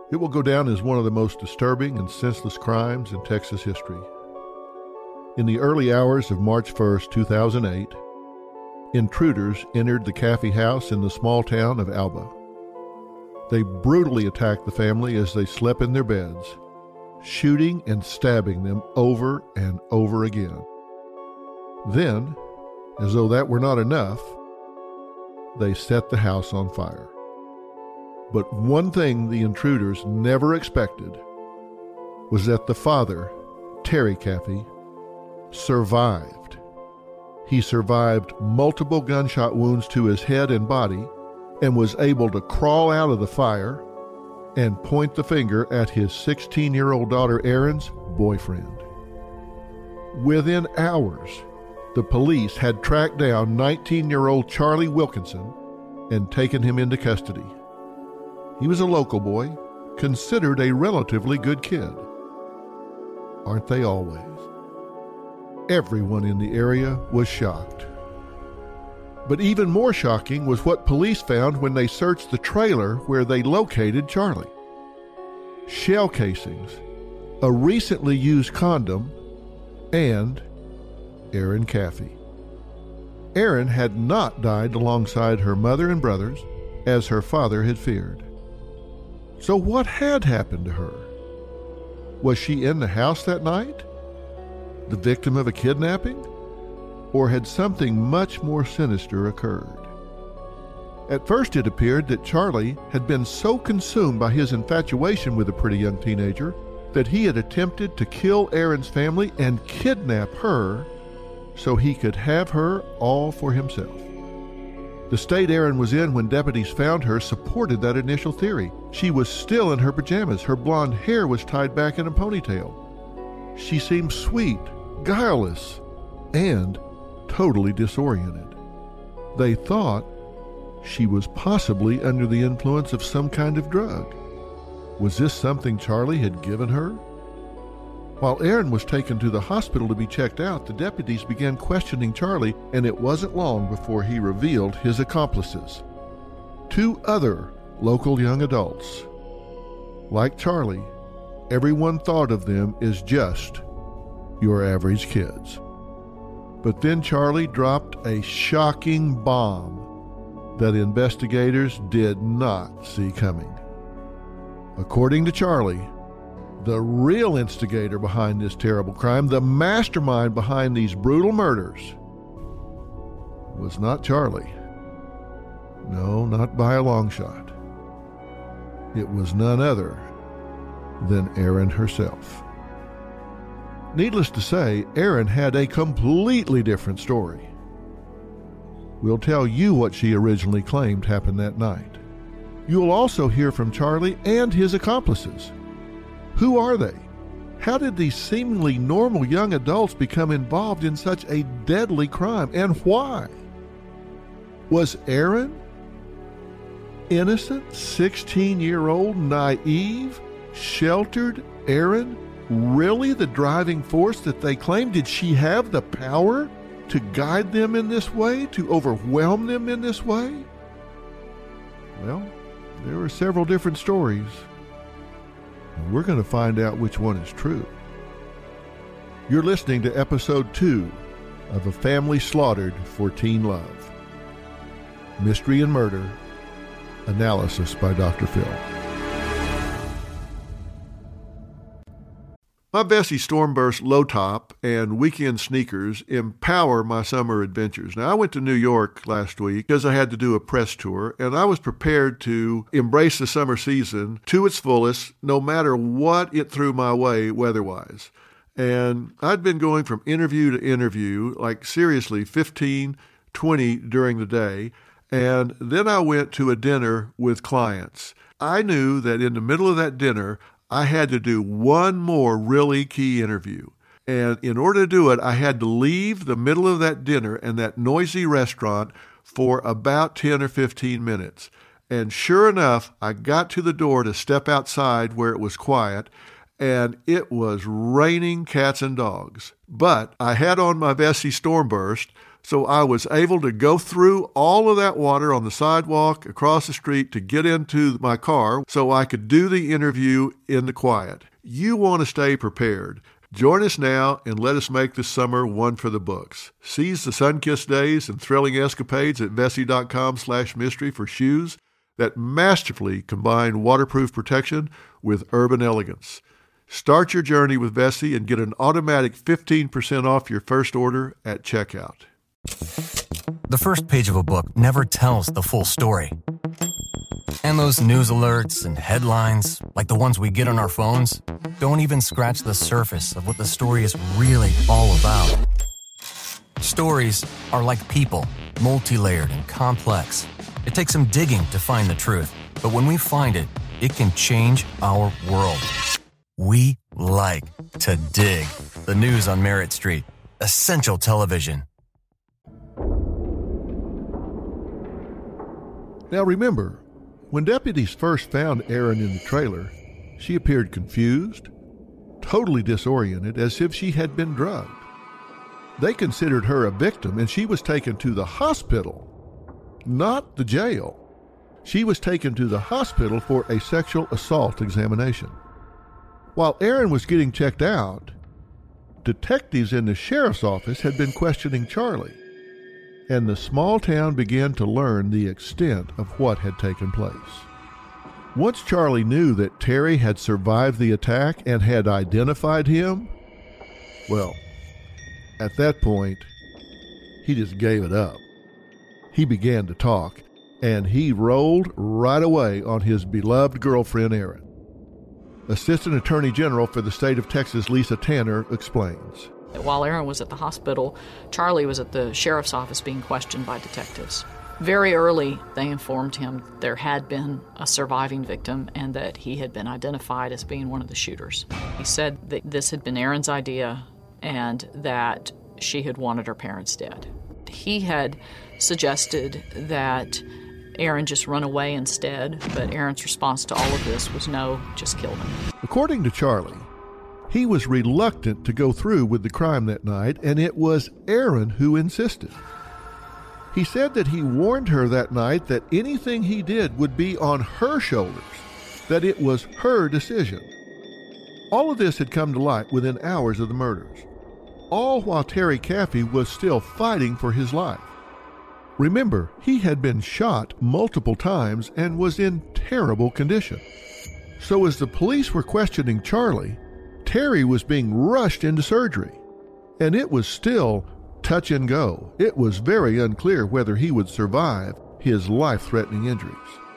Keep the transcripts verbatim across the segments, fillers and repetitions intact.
It will go down as one of the most disturbing and senseless crimes in Texas history. In the early hours of March first, two thousand eight, intruders entered the Caffey house in the small town of Alba. They brutally attacked the family as they slept in their beds, shooting and stabbing them over and over again. Then, as though that were not enough, they set the house on fire. But one thing the intruders never expected was that the father, Terry Caffey, survived. He survived multiple gunshot wounds to his head and body and was able to crawl out of the fire and point the finger at his sixteen-year-old daughter Erin's boyfriend. Within hours, the police had tracked down nineteen-year-old Charlie Wilkinson and taken him into custody. He was a local boy, considered a relatively good kid. Aren't they always? Everyone in the area was shocked. But even more shocking was what police found when they searched the trailer where they located Charlie. Shell casings, a recently used condom, and Erin Caffey. Erin had not died alongside her mother and brothers, as her father had feared. So what had happened to her? Was she in the house that night? The victim of a kidnapping? Or had something much more sinister occurred? At first it appeared that Charlie had been so consumed by his infatuation with a pretty young teenager that he had attempted to kill Erin's family and kidnap her so he could have her all for himself. The state Erin was in when deputies found her supported that initial theory. She was still in her pajamas. Her blonde hair was tied back in a ponytail. She seemed sweet, guileless, and totally disoriented. They thought she was possibly under the influence of some kind of drug. Was this something Charlie had given her? While Erin was taken to the hospital to be checked out, the deputies began questioning Charlie, and it wasn't long before he revealed his accomplices. Two other local young adults. Like Charlie, everyone thought of them as just your average kids. But then Charlie dropped a shocking bomb that investigators did not see coming. According to Charlie, the real instigator behind this terrible crime, the mastermind behind these brutal murders, was not Charlie. No, not by a long shot. It was none other than Erin herself. Needless to say, Erin had a completely different story. We'll tell you what she originally claimed happened that night. You'll also hear from Charlie and his accomplices. Who are they? How did these seemingly normal young adults become involved in such a deadly crime, and why? Was Erin, innocent, sixteen-year-old, naive, sheltered Erin, really the driving force that they claimed? Did she have the power to guide them in this way, to overwhelm them in this way? Well, there are several different stories. We're going to find out which one is true. You're listening to episode two of A Family Slaughtered for Teen Love. Mystery and Murder, analysis by Doctor Phil. My Vessi Stormburst low top and weekend sneakers empower my summer adventures. Now, I went to New York last week because I had to do a press tour, and I was prepared to embrace the summer season to its fullest, no matter what it threw my way weather-wise. And I'd been going from interview to interview, like seriously fifteen, twenty during the day, and then I went to a dinner with clients. I knew that in the middle of that dinner, I had to do one more really key interview. And in order to do it, I had to leave the middle of that dinner and that noisy restaurant for about ten or fifteen minutes. And sure enough, I got to the door to step outside where it was quiet, and it was raining cats and dogs. But I had on my Vessi Stormburst, So I was able to go through all of that water on the sidewalk across the street to get into my car so I could do the interview in the quiet. You want to stay prepared. Join us now and let us make this summer one for the books. Seize the sun-kissed days and thrilling escapades at Vessi.com slash mystery for shoes that masterfully combine waterproof protection with urban elegance. Start your journey with Vessi and get an automatic fifteen percent off your first order at checkout. The first page of a book never tells the full story. And those news alerts and headlines, like the ones we get on our phones, don't even scratch the surface of what the story is really all about. Stories are like people, multi-layered and complex. It takes some digging to find the truth, but when we find it, it can change our world. We like to dig. The news on Merritt Street. Essential television. Now remember, when deputies first found Erin in the trailer, she appeared confused, totally disoriented, as if she had been drugged. They considered her a victim, and she was taken to the hospital, not the jail. She was taken to the hospital for a sexual assault examination. While Erin was getting checked out, detectives in the sheriff's office had been questioning Charlie, and the small town began to learn the extent of what had taken place. Once Charlie knew that Terry had survived the attack and had identified him, well, at that point, he just gave it up. He began to talk, and he rolled right away on his beloved girlfriend, Erin. Assistant Attorney General for the state of Texas, Lisa Tanner, explains. While Erin was at the hospital, Charlie was at the sheriff's office being questioned by detectives. Very early, they informed him there had been a surviving victim and that he had been identified as being one of the shooters. He said that this had been Erin's idea and that she had wanted her parents dead. He had suggested that Erin just run away instead, but Erin's response to all of this was no, just kill him. According to Charlie, he was reluctant to go through with the crime that night, and it was Erin who insisted. He said that he warned her that night that anything he did would be on her shoulders, that it was her decision. All of this had come to light within hours of the murders, all while Terry Caffey was still fighting for his life. Remember, he had been shot multiple times and was in terrible condition. So as the police were questioning Charlie, Terry was being rushed into surgery, and it was still touch and go. It was very unclear whether he would survive his life-threatening injuries.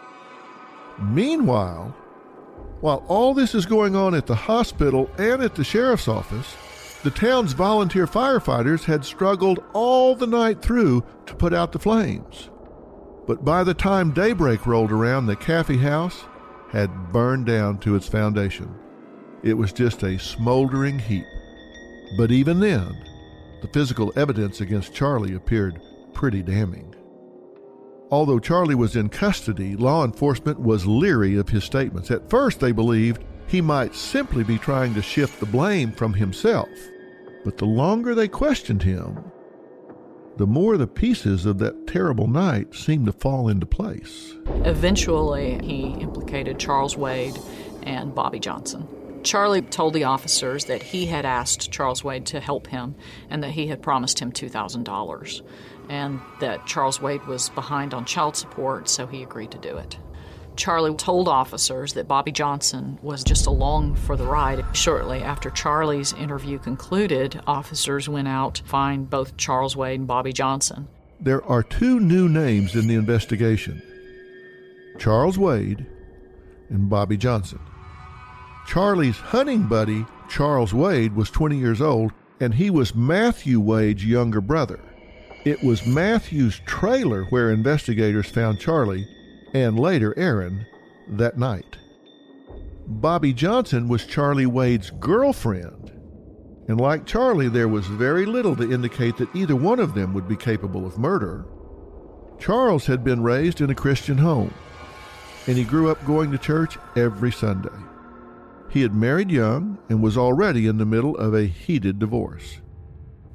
Meanwhile, while all this is going on at the hospital and at the sheriff's office, the town's volunteer firefighters had struggled all the night through to put out the flames. But by the time daybreak rolled around, the Caffey house had burned down to its foundation. It was just a smoldering heap. But even then, the physical evidence against Charlie appeared pretty damning. Although Charlie was in custody, law enforcement was leery of his statements. At first, they believed he might simply be trying to shift the blame from himself. But the longer they questioned him, the more the pieces of that terrible night seemed to fall into place. Eventually, he implicated Charles Wade and Bobby Johnson. Charlie told the officers that he had asked Charles Wade to help him and that he had promised him two thousand dollars, and that Charles Wade was behind on child support, so he agreed to do it. Charlie told officers that Bobby Johnson was just along for the ride. Shortly after Charlie's interview concluded, officers went out to find both Charles Wade and Bobby Johnson. There are two new names in the investigation: Charles Wade and Bobby Johnson. Charlie's hunting buddy, Charles Wade, was twenty years old, and he was Matthew Wade's younger brother. It was Matthew's trailer where investigators found Charlie, and later Erin, that night. Bobby Johnson was Charlie Wade's girlfriend, and like Charlie, there was very little to indicate that either one of them would be capable of murder. Charles had been raised in a Christian home, and he grew up going to church every Sunday. He had married young and was already in the middle of a heated divorce.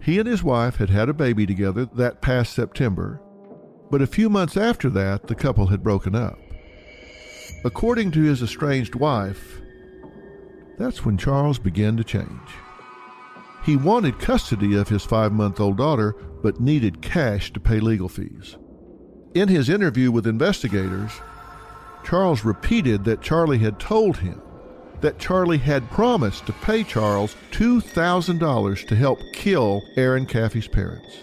He and his wife had had a baby together that past September, but a few months after that, the couple had broken up. According to his estranged wife, that's when Charles began to change. He wanted custody of his five-month-old daughter, but needed cash to pay legal fees. In his interview with investigators, Charles repeated that Charlie had told him that Charlie had promised to pay Charles two thousand dollars to help kill Aaron Caffey's parents.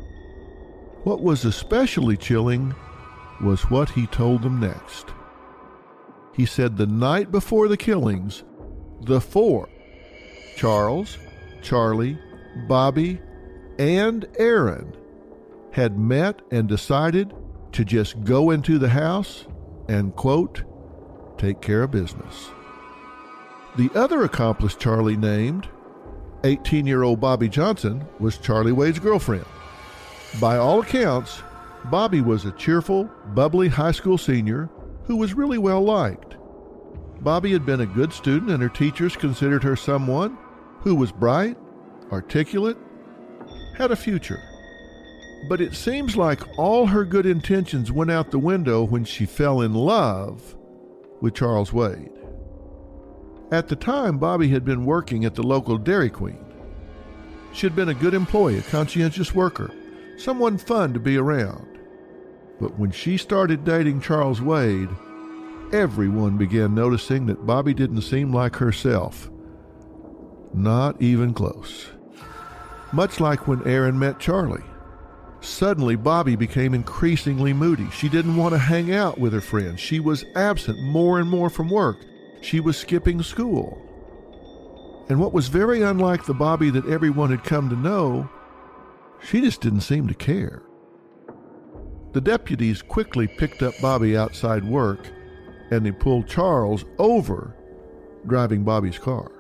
What was especially chilling was what he told them next. He said the night before the killings, the four, Charles, Charlie, Bobby, and Aaron, had met and decided to just go into the house and, quote, take care of business. The other accomplished Charlie named, eighteen-year-old Bobby Johnson, was Charlie Wade's girlfriend. By all accounts, Bobby was a cheerful, bubbly high school senior who was really well liked. Bobby had been a good student, and her teachers considered her someone who was bright, articulate, had a future. But it seems like all her good intentions went out the window when she fell in love with Charles Wade. At the time, Bobby had been working at the local Dairy Queen. She had been a good employee, a conscientious worker, someone fun to be around. But when she started dating Charles Wade, everyone began noticing that Bobby didn't seem like herself. Not even close. Much like when Aaron met Charlie. Suddenly, Bobby became increasingly moody. She didn't want to hang out with her friends. She was absent more and more from work. She was skipping school. And what was very unlike the Bobby that everyone had come to know, she just didn't seem to care. The deputies quickly picked up Bobby outside work, and they pulled Charles over driving Bobby's car.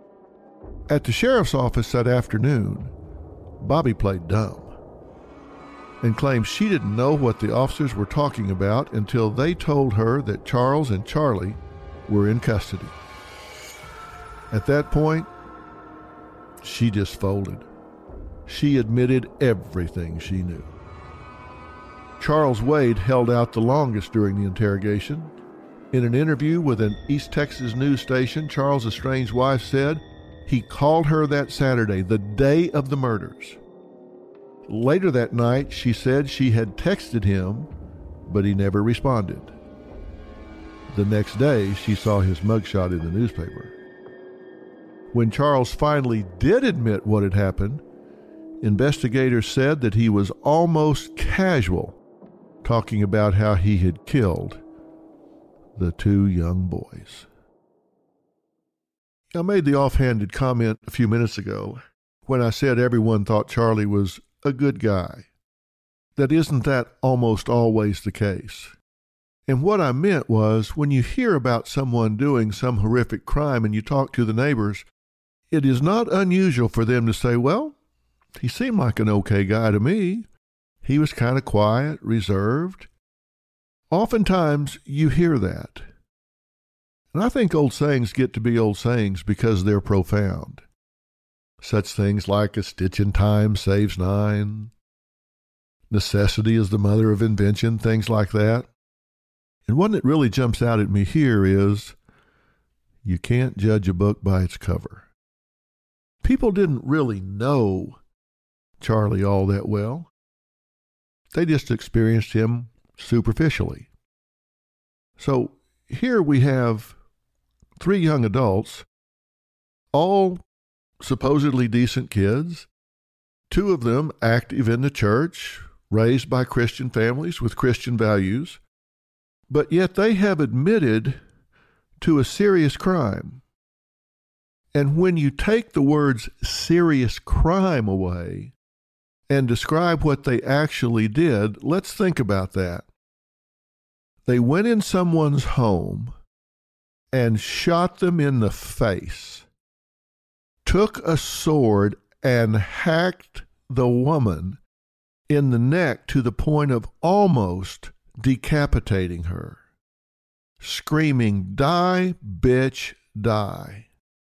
At the sheriff's office that afternoon, Bobby played dumb and claimed she didn't know what the officers were talking about until they told her that Charles and Charlie were in custody. At that point, she just folded. She admitted everything she knew. Charles Wade held out the longest during the interrogation. In an interview with an East Texas news station, Charles' estranged wife said he called her that Saturday, the day of the murders. Later that night, she said she had texted him, but he never responded. The next day, she saw his mugshot in the newspaper. When Charles finally did admit what had happened, investigators said that he was almost casual, talking about how he had killed the two young boys. I made the offhanded comment a few minutes ago when I said everyone thought Charlie was a good guy. That isn't that almost always the case. And what I meant was, when you hear about someone doing some horrific crime and you talk to the neighbors, it is not unusual for them to say, well, he seemed like an okay guy to me. He was kind of quiet, reserved. Oftentimes you hear that. And I think old sayings get to be old sayings because they're profound. Such things like a stitch in time saves nine. Necessity is the mother of invention, things like that. And one that really jumps out at me here is, you can't judge a book by its cover. People didn't really know Charlie all that well. They just experienced him superficially. So here we have three young adults, all supposedly decent kids, two of them active in the church, raised by Christian families with Christian values, but yet they have admitted to a serious crime. And when you take the words serious crime away and describe what they actually did, let's think about that. They went in someone's home and shot them in the face, took a sword and hacked the woman in the neck to the point of almost decapitating her, screaming, "Die, bitch, die."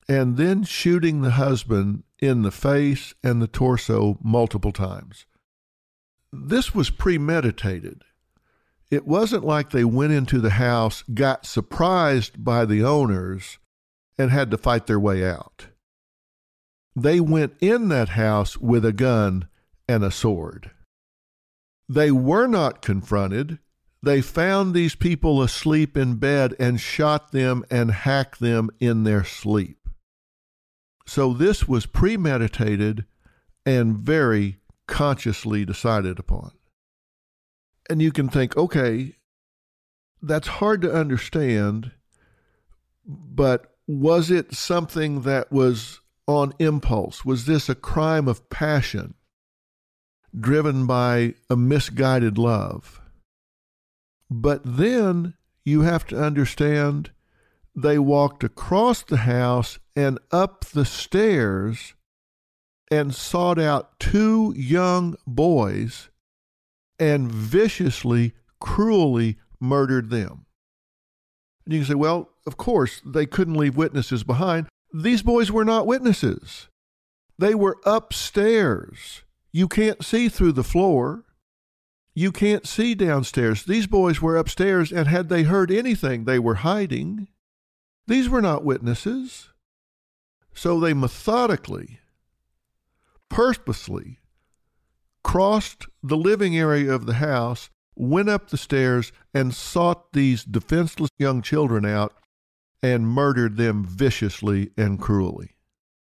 and then shooting the husband in the face and the torso multiple times. This was premeditated. It wasn't like they went into the house, got surprised by the owners, and had to fight their way out. They went in that house with a gun and a sword. They were not confronted. They found these people asleep in bed and shot them and hacked them in their sleep. So this was premeditated and very consciously decided upon. And you can think, okay, that's hard to understand, but was it something that was on impulse? Was this a crime of passion driven by a misguided love? But then you have to understand they walked across the house and up the stairs and sought out two young boys and viciously, cruelly murdered them. And you can say, well, of course, they couldn't leave witnesses behind. These boys were not witnesses. They were upstairs. You can't see through the floor. You can't see downstairs. These boys were upstairs, and had they heard anything, they were hiding. These were not witnesses. So they methodically, purposely crossed the living area of the house, went up the stairs, and sought these defenseless young children out and murdered them viciously and cruelly.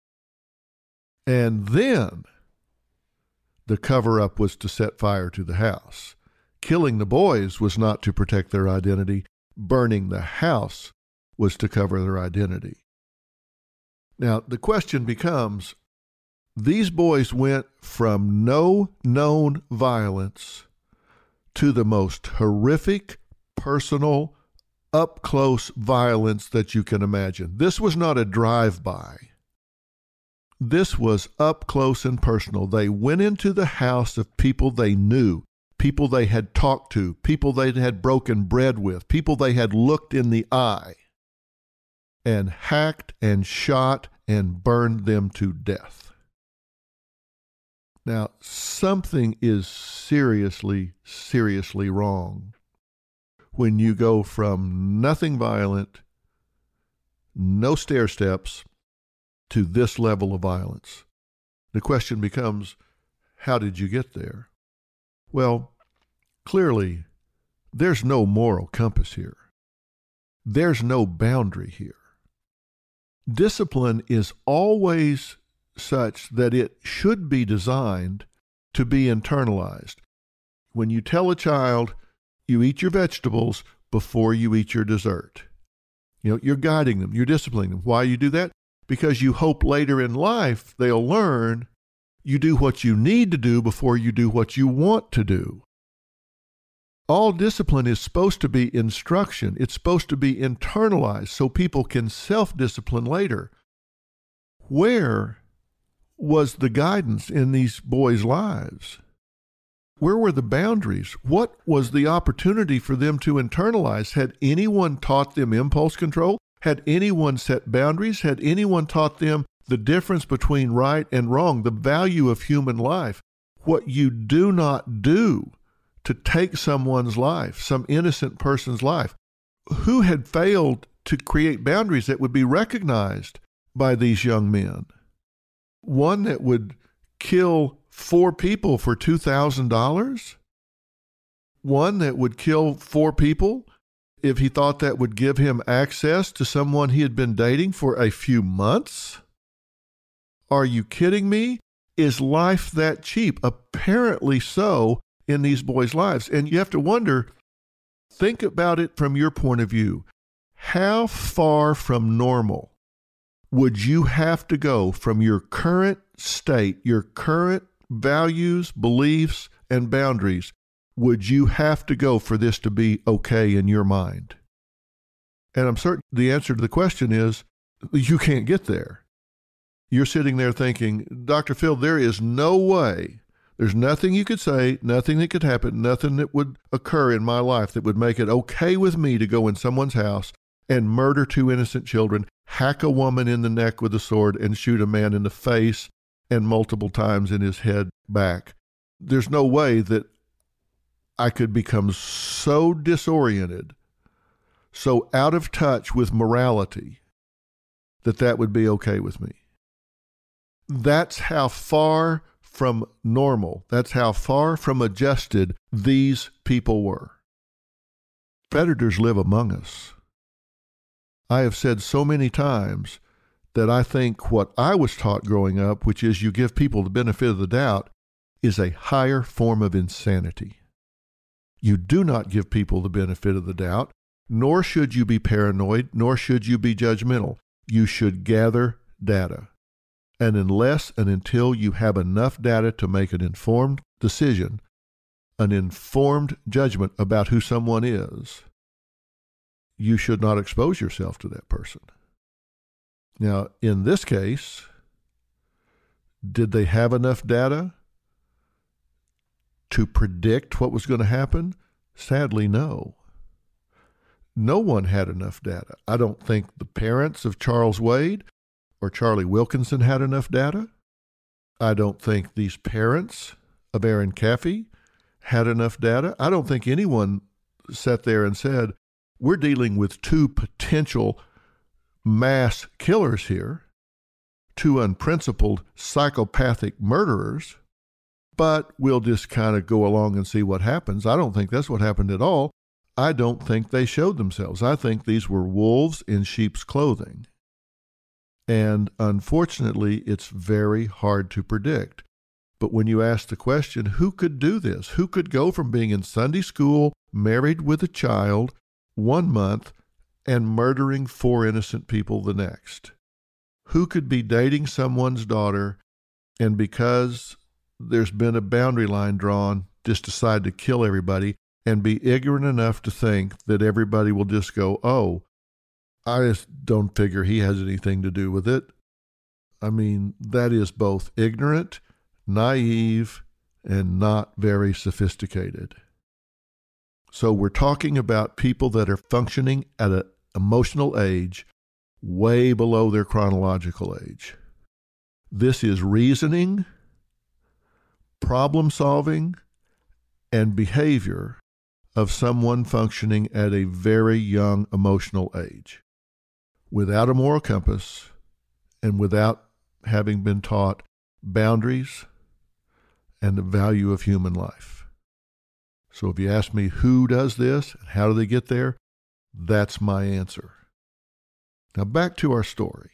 And then the cover-up was to set fire to the house. Killing the boys was not to protect their identity. Burning the house was to cover their identity. Now, the question becomes, these boys went from no known violence to the most horrific, personal, up-close violence that you can imagine. This was not a drive-by. This was up close and personal. They went into the house of people they knew, people they had talked to, people they had broken bread with, people they had looked in the eye, and hacked and shot and burned them to death. Now, something is seriously, seriously wrong when you go from nothing violent, no stair steps, to this level of violence. The question becomes, how did you get there? Well, clearly, there's no moral compass here. There's no boundary here. Discipline is always such that it should be designed to be internalized. When you tell a child, you eat your vegetables before you eat your dessert, you know, you're guiding them, you're disciplining them. Why you do that? Because you hope later in life they'll learn you do what you need to do before you do what you want to do. All discipline is supposed to be instruction. It's supposed to be internalized so people can self-discipline later. Where was the guidance in these boys' lives? Where were the boundaries? What was the opportunity for them to internalize? Had anyone taught them impulse control? Had anyone set boundaries? Had anyone taught them the difference between right and wrong, the value of human life, what you do not do to take someone's life, some innocent person's life? Who had failed to create boundaries that would be recognized by these young men? One that would kill four people for two thousand dollars? One that would kill four people if he thought that would give him access to someone he had been dating for a few months? Are you kidding me? Is life that cheap? Apparently so in these boys' lives. And you have to wonder, think about it from your point of view. How far from normal would you have to go from your current state, your current values, beliefs, and boundaries, would you have to go for this to be okay in your mind? And I'm certain the answer to the question is, you can't get there. You're sitting there thinking, Doctor Phil, there is no way, there's nothing you could say, nothing that could happen, nothing that would occur in my life that would make it okay with me to go in someone's house and murder two innocent children, hack a woman in the neck with a sword and shoot a man in the face and multiple times in his head back. There's no way that I could become so disoriented, so out of touch with morality, that that would be okay with me. That's how far from normal, that's how far from adjusted these people were. Predators live among us. I have said so many times that I think what I was taught growing up, which is you give people the benefit of the doubt, is a higher form of insanity. You do not give people the benefit of the doubt, nor should you be paranoid, nor should you be judgmental. You should gather data. And unless and until you have enough data to make an informed decision, an informed judgment about who someone is, you should not expose yourself to that person. Now, in this case, did they have enough data to predict what was going to happen? Sadly, no. No one had enough data. I don't think the parents of Charles Wade or Charlie Wilkinson had enough data. I don't think these parents of Erin Caffey had enough data. I don't think anyone sat there and said, we're dealing with two potential mass killers here, two unprincipled psychopathic murderers, but we'll just kind of go along and see what happens. I don't think that's what happened at all. I don't think they showed themselves. I think these were wolves in sheep's clothing. And unfortunately, it's very hard to predict. But when you ask the question, who could do this? Who could go from being in Sunday school, married with a child, one month, and murdering four innocent people the next? Who could be dating someone's daughter and because there's been a boundary line drawn, just decide to kill everybody and be ignorant enough to think that everybody will just go, oh, I just don't figure he has anything to do with it. I mean, that is both ignorant, naive, and not very sophisticated. So we're talking about people that are functioning at an emotional age way below their chronological age. This is reasoning, problem solving, and behavior of someone functioning at a very young emotional age, without a moral compass and without having been taught boundaries and the value of human life. So if you ask me who does this and how do they get there, that's my answer. Now back to our story.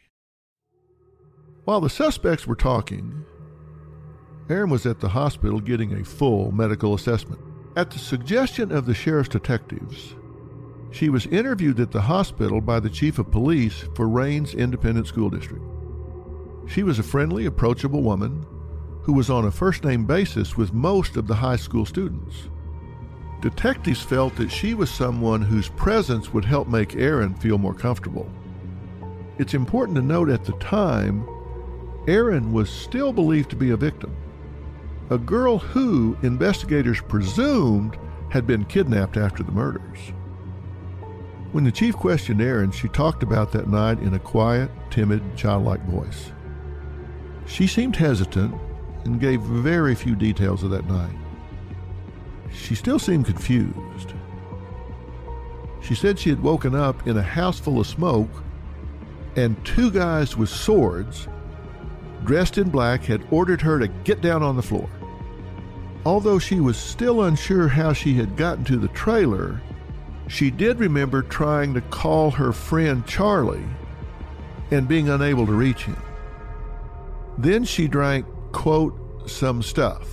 While the suspects were talking, Erin was at the hospital getting a full medical assessment. At the suggestion of the sheriff's detectives, she was interviewed at the hospital by the chief of police for Raines Independent School District. She was a friendly, approachable woman who was on a first-name basis with most of the high school students. Detectives felt that she was someone whose presence would help make Erin feel more comfortable. It's important to note at the time, Erin was still believed to be a victim, a girl who investigators presumed had been kidnapped after the murders. When the chief questioned Erin, she talked about that night in a quiet, timid, childlike voice. She seemed hesitant and gave very few details of that night. She still seemed confused. She said she had woken up in a house full of smoke and two guys with swords, dressed in black, had ordered her to get down on the floor. Although she was still unsure how she had gotten to the trailer, she did remember trying to call her friend Charlie and being unable to reach him. Then she drank, quote, some stuff.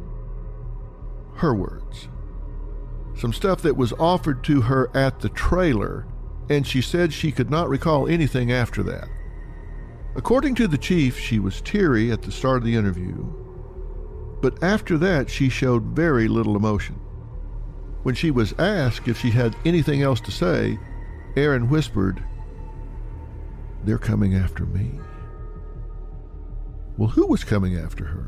Her words. Some stuff that was offered to her at the trailer, and she said she could not recall anything after that. According to the chief, she was teary at the start of the interview, but after that she showed very little emotion. When she was asked if she had anything else to say, Erin whispered, "They're coming after me." Well, who was coming after her?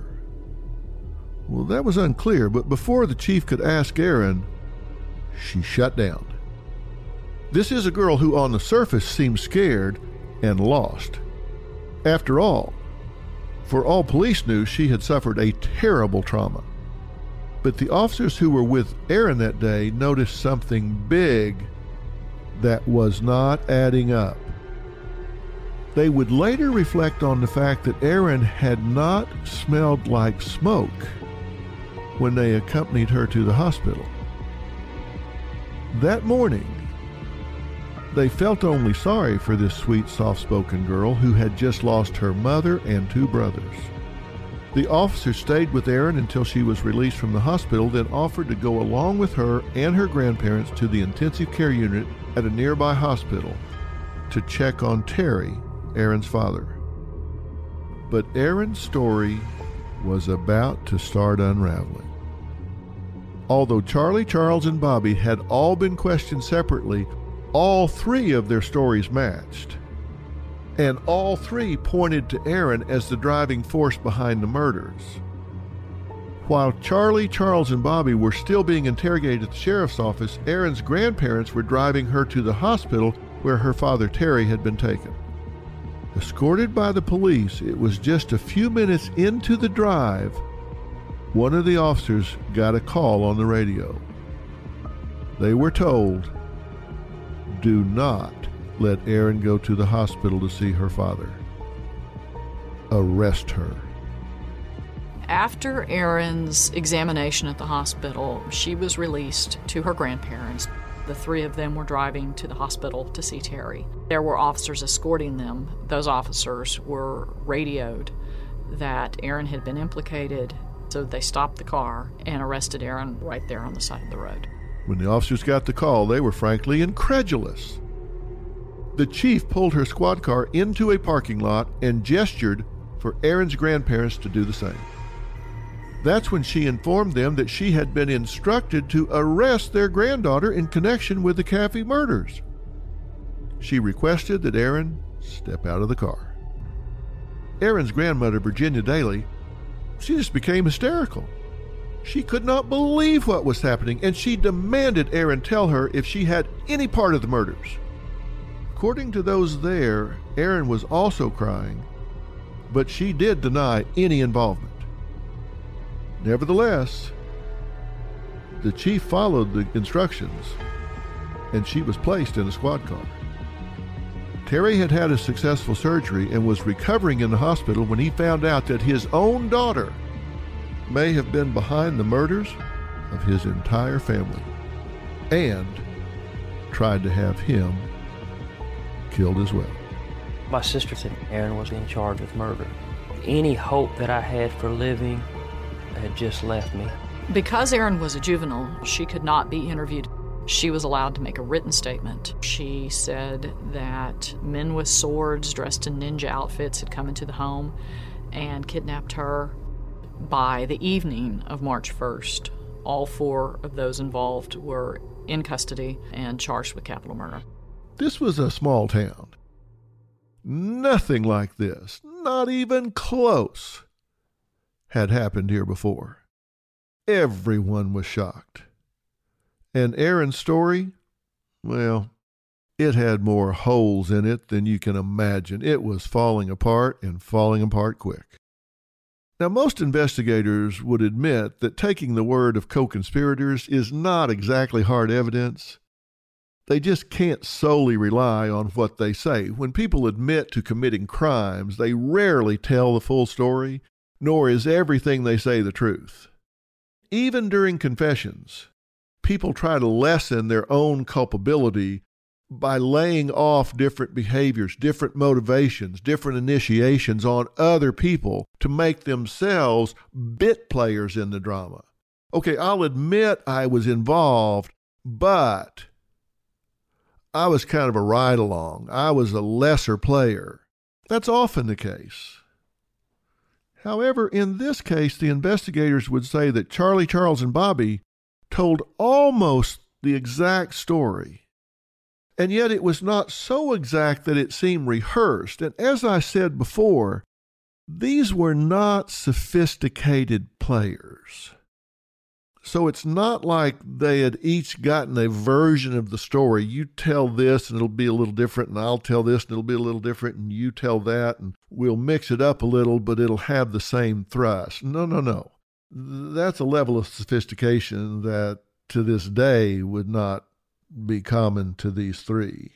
Well, that was unclear, but before the chief could ask Erin, she shut down. This is a girl who on the surface seemed scared and lost. After all, for all police knew, she had suffered a terrible trauma. But the officers who were with Erin that day noticed something big that was not adding up. They would later reflect on the fact that Erin had not smelled like smoke when they accompanied her to the hospital. That morning, they felt only sorry for this sweet, soft-spoken girl who had just lost her mother and two brothers. The officer stayed with Erin until she was released from the hospital, then offered to go along with her and her grandparents to the intensive care unit at a nearby hospital to check on Terry, Erin's father. But Erin's story was about to start unraveling. Although Charlie, Charles, and Bobby had all been questioned separately, all three of their stories matched. And all three pointed to Erin as the driving force behind the murders. While Charlie, Charles, and Bobby were still being interrogated at the sheriff's office, Erin's grandparents were driving her to the hospital where her father Terry had been taken. Escorted by the police, it was just a few minutes into the drive, one of the officers got a call on the radio. They were told, "Do not let Erin go to the hospital to see her father. Arrest her." After Erin's examination at the hospital, she was released to her grandparents. The three of them were driving to the hospital to see Terry. There were officers escorting them. Those officers were radioed that Erin had been implicated, so they stopped the car and arrested Erin right there on the side of the road. When the officers got the call, they were frankly incredulous. The chief pulled her squad car into a parking lot and gestured for Erin's grandparents to do the same. That's when she informed them that she had been instructed to arrest their granddaughter in connection with the Caffey murders. She requested that Erin step out of the car. Erin's grandmother, Virginia Daly, she just became hysterical. She could not believe what was happening, and she demanded Erin tell her if she had any part of the murders. According to those there, Erin was also crying, but she did deny any involvement. Nevertheless, the chief followed the instructions, and she was placed in a squad car. Terry had had a successful surgery and was recovering in the hospital when he found out that his own daughter may have been behind the murders of his entire family and tried to have him killed as well. My sister said Erin was in charge of murder. Any hope that I had for living had just left me. Because Erin was a juvenile, she could not be interviewed. She was allowed to make a written statement. She said that men with swords dressed in ninja outfits had come into the home and kidnapped her. By the evening of March first, all four of those involved were in custody and charged with capital murder. This was a small town. Nothing like this, not even close, had happened here before. Everyone was shocked. And Erin's story, well, it had more holes in it than you can imagine. It was falling apart and falling apart quick. Now, most investigators would admit that taking the word of co-conspirators is not exactly hard evidence. They just can't solely rely on what they say. When people admit to committing crimes, they rarely tell the full story, nor is everything they say the truth. Even during confessions, people try to lessen their own culpability by laying off different behaviors, different motivations, different initiations on other people to make themselves bit players in the drama. Okay, I'll admit I was involved, but I was kind of a ride-along. I was a lesser player. That's often the case. However, in this case, the investigators would say that Charlie, Charles, and Bobby told almost the exact story. And yet it was not so exact that it seemed rehearsed. And as I said before, these were not sophisticated players. So it's not like they had each gotten a version of the story. You tell this and it'll be a little different, and I'll tell this and it'll be a little different, and you tell that, and we'll mix it up a little, but it'll have the same thrust. No, no, no. That's a level of sophistication that to this day would not be common to these three.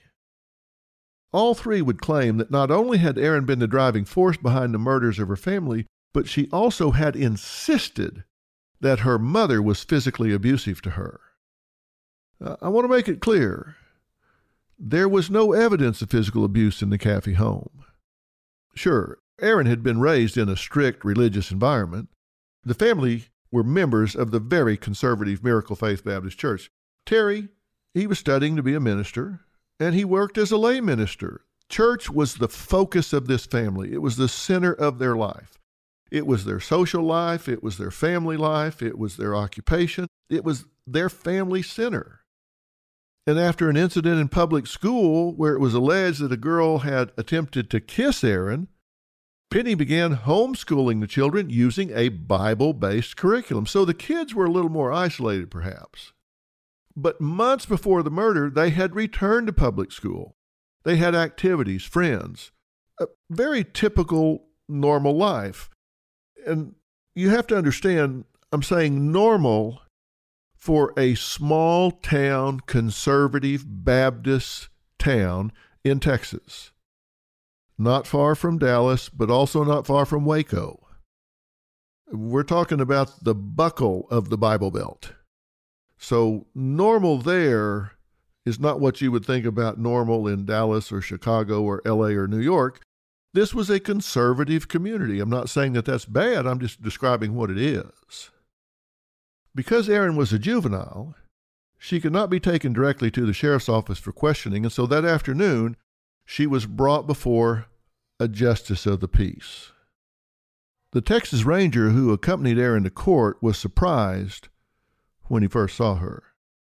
All three would claim that not only had Erin been the driving force behind the murders of her family, but she also had insisted that her mother was physically abusive to her. Uh, I want to make it clear, there was no evidence of physical abuse in the Caffey home. Sure, Erin had been raised in a strict religious environment. The family were members of the very conservative Miracle Faith Baptist Church. Terry, he was studying to be a minister, and he worked as a lay minister. Church was the focus of this family. It was the center of their life. It was their social life. It was their family life. It was their occupation. It was their family center. And after an incident in public school where it was alleged that a girl had attempted to kiss Erin, Penny began homeschooling the children using a Bible-based curriculum. So the kids were a little more isolated, perhaps. But months before the murder, they had returned to public school. They had activities, friends, a very typical, normal life. And you have to understand, I'm saying normal for a small town, conservative Baptist town in Texas. Not far from Dallas, but also not far from Waco. We're talking about the buckle of the Bible Belt. So normal there is not what you would think about normal in Dallas or Chicago or L A or New York. This was a conservative community. I'm not saying that that's bad. I'm just describing what it is. Because Erin was a juvenile, she could not be taken directly to the sheriff's office for questioning, and so that afternoon, she was brought before a justice of the peace. The Texas Ranger who accompanied Erin to court was surprised when he first saw her.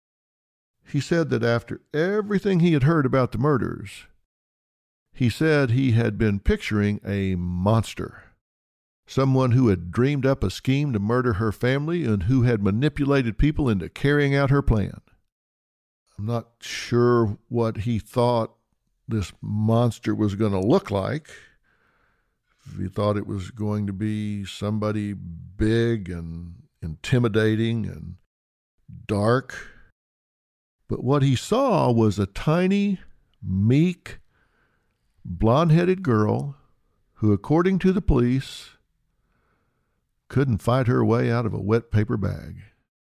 He said that after everything he had heard about the murders, he said he had been picturing a monster, someone who had dreamed up a scheme to murder her family and who had manipulated people into carrying out her plan. I'm not sure what he thought this monster was going to look like. If he thought it was going to be somebody big and intimidating and dark. But what he saw was a tiny, meek, blonde-headed girl who, according to the police, couldn't fight her way out of a wet paper bag.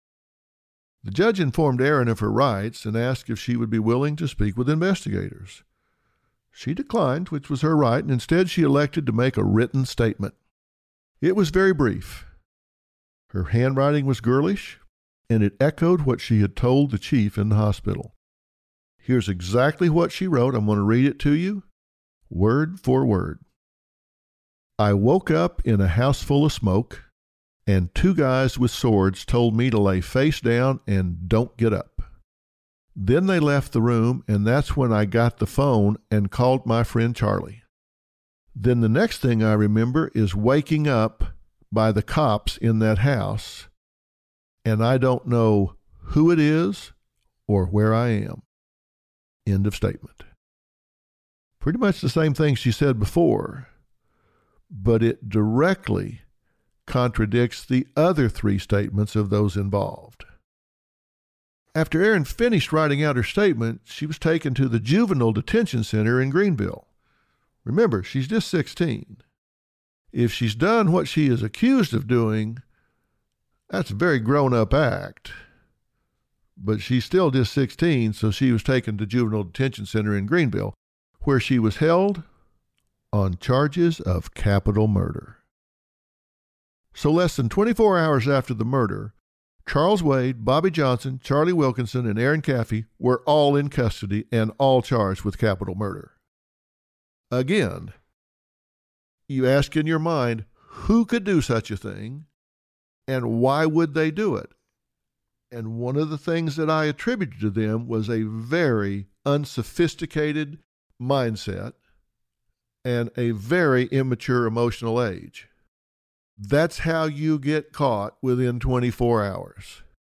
The judge informed Erin of her rights and asked if she would be willing to speak with investigators. She declined, which was her right, and instead she elected to make a written statement. It was very brief. Her handwriting was girlish, and it echoed what she had told the chief in the hospital. Here's exactly what she wrote. I'm going to read it to you, word for word. I woke up in a house full of smoke, and two guys with swords told me to lay face down and don't get up. Then they left the room, and that's when I got the phone and called my friend Charlie. Then the next thing I remember is waking up by the cops in that house, and I don't know who it is or where I am. End of statement. Pretty much the same thing she said before, but it directly contradicts the other three statements of those involved. After Erin finished writing out her statement, she was taken to the Juvenile Detention Center in Greenville. Remember, she's just sixteen. If she's done what she is accused of doing, that's a very grown-up act. But she's still just sixteen, so she was taken to Juvenile Detention Center in Greenville, where she was held on charges of capital murder. So less than twenty-four hours after the murder, Charles Wade, Bobby Johnson, Charlie Wilkinson, and Erin Caffey were all in custody and all charged with capital murder. Again, you ask in your mind, who could do such a thing, and why would they do it? And one of the things that I attributed to them was a very unsophisticated mindset and a very immature emotional age. That's how you get caught within twenty-four hours.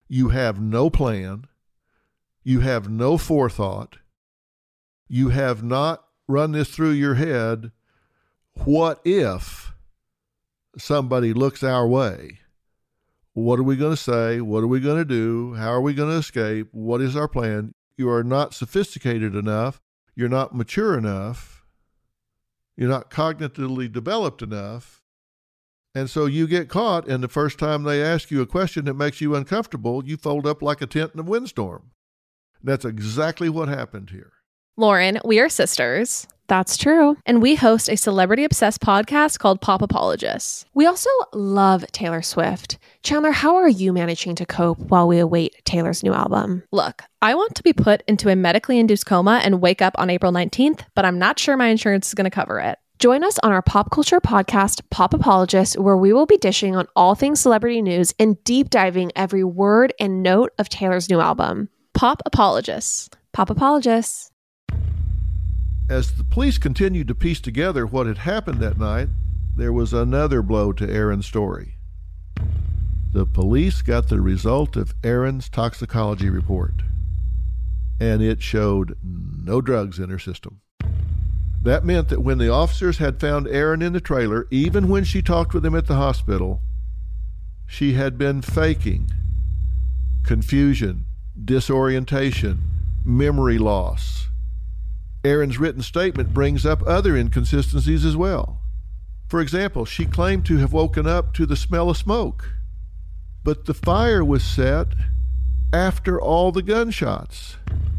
You have no plan. You have no forethought. You have not run this through your head. What if somebody looks our way? What are we going to say? What are we going to do? How are we going to escape? What is our plan? You are not sophisticated enough. You're not mature enough. You're not cognitively developed enough. And so you get caught, and the first time they ask you a question that makes you uncomfortable, you fold up like a tent in a windstorm. That's exactly what happened here. Lauren, we are sisters. That's true. And we host a celebrity-obsessed podcast called Pop Apologists. We also love Taylor Swift. Chandler, how are you managing to cope while we await Taylor's new album? Look, I want to be put into a medically induced coma and wake up on April nineteenth, but I'm not sure my insurance is going to cover it. Join us on our pop culture podcast, Pop Apologists, where we will be dishing on all things celebrity news and deep diving every word and note of Taylor's new album. Pop Apologists. Pop Apologists. As the police continued to piece together what had happened that night, there was another blow to Aaron's story. The police got the result of Aaron's toxicology report, and it showed no drugs in her system. That meant that when the officers had found Aaron in the trailer, even when she talked with him at the hospital, she had been faking confusion, disorientation, memory loss. Aaron's written statement brings up other inconsistencies as well. For example, she claimed to have woken up to the smell of smoke, but the fire was set after all the gunshots.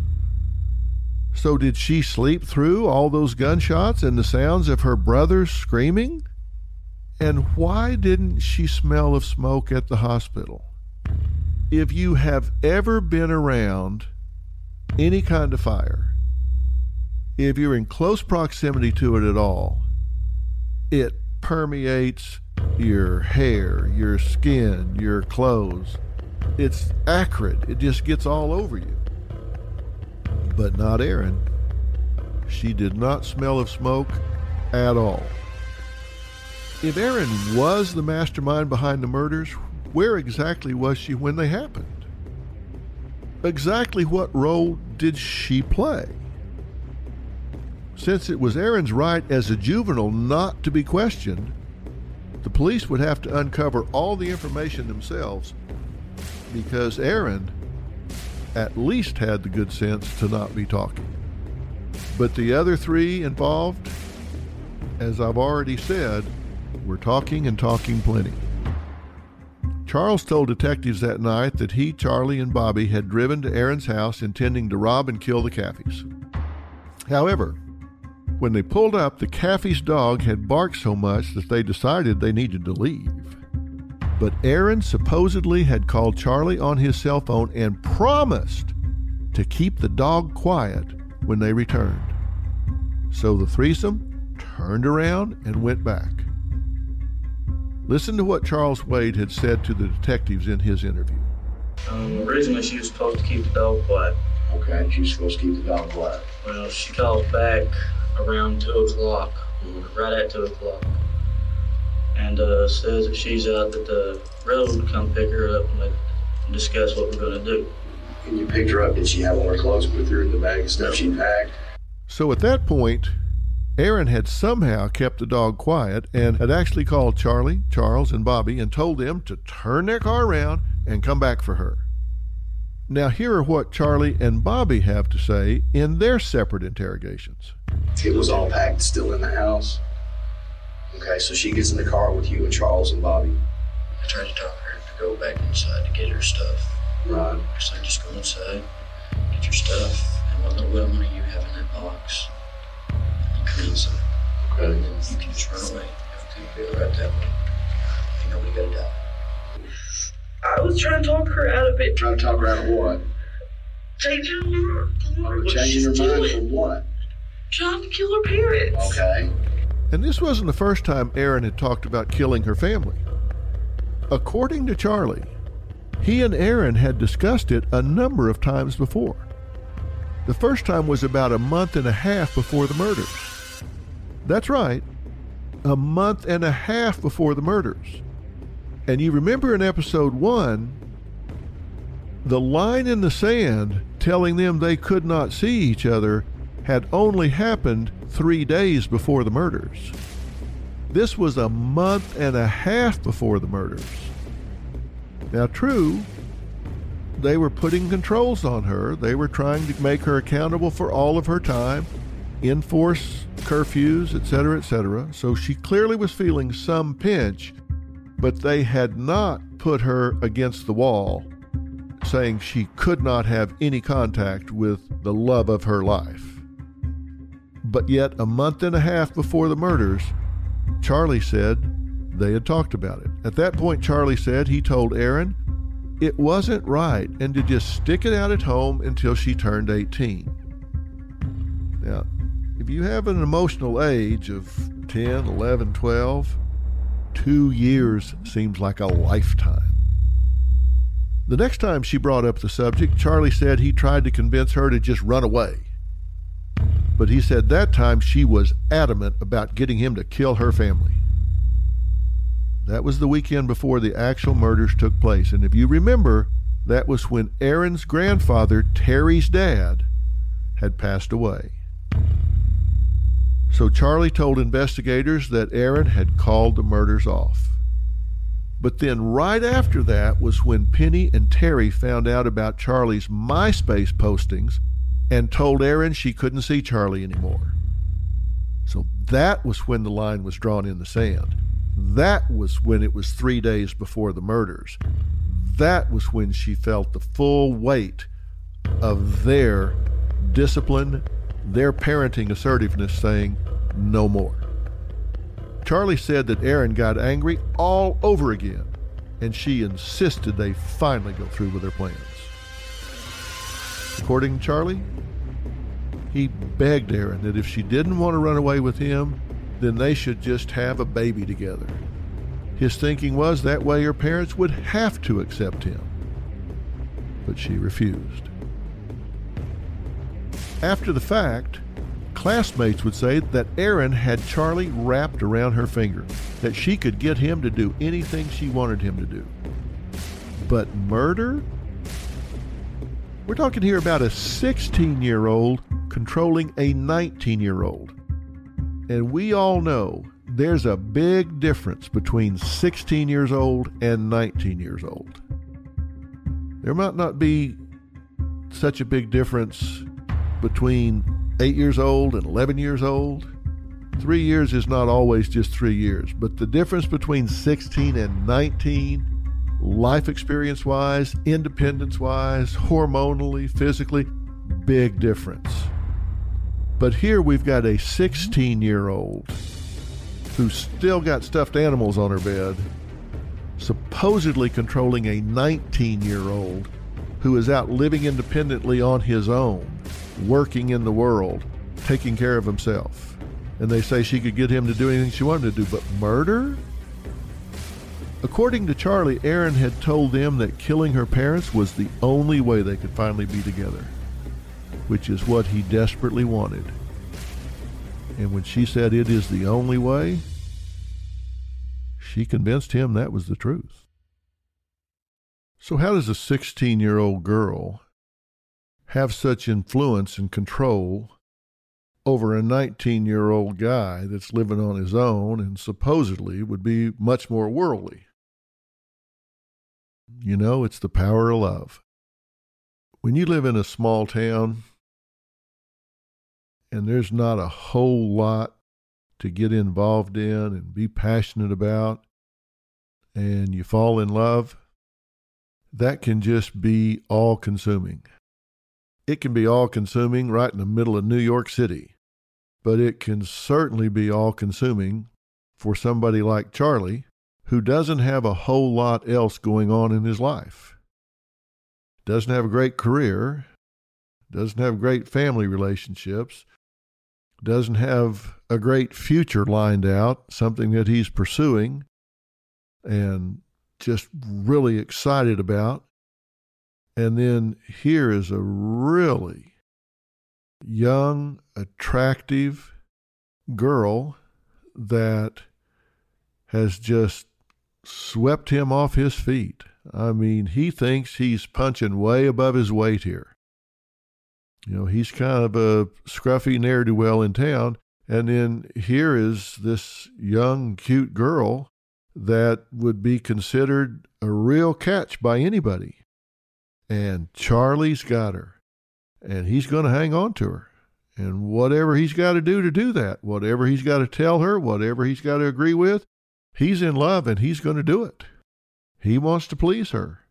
So did she sleep through all those gunshots and the sounds of her brothers screaming? And why didn't she smell of smoke at the hospital? If you have ever been around any kind of fire, if you're in close proximity to it at all, it permeates your hair, your skin, your clothes. It's acrid. It just gets all over you. But not Aaron. She did not smell of smoke at all. If Aaron was the mastermind behind the murders, where exactly was she when they happened? Exactly what role did she play? Since it was Aaron's right as a juvenile not to be questioned, the police would have to uncover all the information themselves, because Aaron at least had the good sense to not be talking. But the other three involved, as I've already said, were talking and talking plenty. Charles told detectives that night that he, Charlie, and Bobby had driven to Aaron's house intending to rob and kill the Caffeys. However, when they pulled up, the Caffey's dog had barked so much that they decided they needed to leave. But Aaron supposedly had called Charlie on his cell phone and promised to keep the dog quiet when they returned. So the threesome turned around and went back. Listen to what Charles Wade had said to the detectives in his interview. Um, originally, she was supposed to keep the dog quiet. Okay, she was supposed to keep the dog quiet. Well, she called back around two o'clock, right at two o'clock, and uh, says that she's out at the road to come pick her up and discuss what we're going to do. When you picked her up, did she have all her clothes with her in the bag of stuff she packed? So at that point, Aaron had somehow kept the dog quiet and had actually called Charlie, Charles, and Bobby and told them to turn their car around and come back for her. Now here are what Charlie and Bobby have to say in their separate interrogations. It was all packed, still in the house. Okay, so she gets in the car with you and Charles and Bobby. I tried to talk her to go back inside to get her stuff. Right. I said, just go inside, get your stuff, and what little bit of money you have in that box. You come inside. Okay. And then you can just run away. Everything will be right that way. Ain't nobody got to die. I was trying to talk her out of it. Trying to talk her out of what? Changing her mind. Changing her mind for what? Trying to kill her parents. Okay. And this wasn't the first time Aaron had talked about killing her family. According to Charlie, he and Aaron had discussed it a number of times before. The first time was about a month and a half before the murders. That's right, a month and a half before the murders. And you remember in episode one, The line in the sand telling them they could not see each other had only happened three days before the murders. This was a month and a half before the murders. Now, true, they were putting controls on her. They were trying to make her accountable for all of her time, enforce curfews, et cetera, et cetera. So she clearly was feeling some pinch, but they had not put her against the wall, saying she could not have any contact with the love of her life. But yet, a month and a half before the murders, Charlie said they had talked about it. At that point, Charlie said he told Erin it wasn't right and to just stick it out at home until she turned eighteen. Now, if you have an emotional age of ten, eleven, twelve, two years seems like a lifetime. The next time she brought up the subject, Charlie said he tried to convince her to just run away. But he said that time she was adamant about getting him to kill her family. That was the weekend before the actual murders took place. And if you remember, that was when Erin's grandfather, Terry's dad, had passed away. So Charlie told investigators that Erin had called the murders off. But then right after that was when Penny and Terry found out about Charlie's MySpace postings and told Erin she couldn't see Charlie anymore. So that was when the line was drawn in the sand. That was when it was three days before the murders. That was when she felt the full weight of their discipline, their parenting assertiveness saying, no more. Charlie said that Erin got angry all over again, and she insisted they finally go through with their plans. According to Charlie, he begged Erin that if she didn't want to run away with him, then they should just have a baby together. His thinking was that way her parents would have to accept him. But she refused. After the fact, classmates would say that Erin had Charlie wrapped around her finger, that she could get him to do anything she wanted him to do. But murder? We're talking here about a sixteen-year-old controlling a nineteen-year-old. And we all know there's a big difference between sixteen years old and nineteen years old. There might not be such a big difference between eight years old and eleven years old. Three years is not always just three years, but the difference between sixteen and nineteen, life experience-wise, independence-wise, hormonally, physically, big difference. But here we've got a sixteen-year-old who's still got stuffed animals on her bed, supposedly controlling a nineteen-year-old who is out living independently on his own, working in the world, taking care of himself. And they say she could get him to do anything she wanted to do, but murder? According to Charlie, Erin had told them that killing her parents was the only way they could finally be together, which is what he desperately wanted. And when she said it is the only way, she convinced him that was the truth. So how does a sixteen-year-old girl have such influence and control over a nineteen-year-old guy that's living on his own and supposedly would be much more worldly? You know, it's the power of love. When you live in a small town and there's not a whole lot to get involved in and be passionate about, and you fall in love, that can just be all-consuming. It can be all-consuming right in the middle of New York City, but it can certainly be all-consuming for somebody like Charlie, who doesn't have a whole lot else going on in his life. Doesn't have a great career, doesn't have great family relationships, doesn't have a great future lined out, something that he's pursuing and just really excited about. And then here is a really young, attractive girl that has just swept him off his feet. I mean, he thinks he's punching way above his weight here. You know, he's kind of a scruffy ne'er-do-well in town. And then here is this young, cute girl that would be considered a real catch by anybody. And Charlie's got her. And he's going to hang on to her. And whatever he's got to do to do that, whatever he's got to tell her, whatever he's got to agree with, he's in love and he's going to do it. He wants to please her.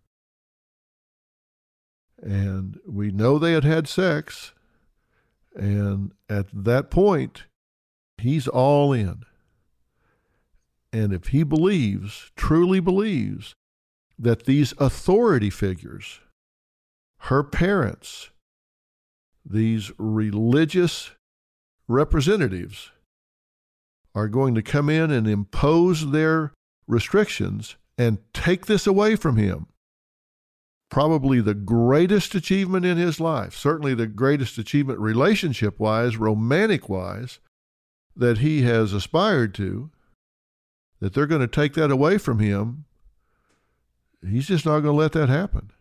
And we know they had had sex. And at that point, he's all in. And if he believes, truly believes, that these authority figures, her parents, these religious representatives, are going to come in and impose their restrictions and take this away from him, probably the greatest achievement in his life, certainly the greatest achievement relationship-wise, romantic-wise, that he has aspired to, that they're going to take that away from him, he's just not going to let that happen.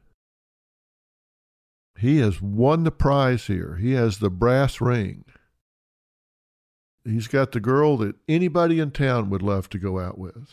He has won the prize here. He has the brass ring. He's got the girl that anybody in town would love to go out with.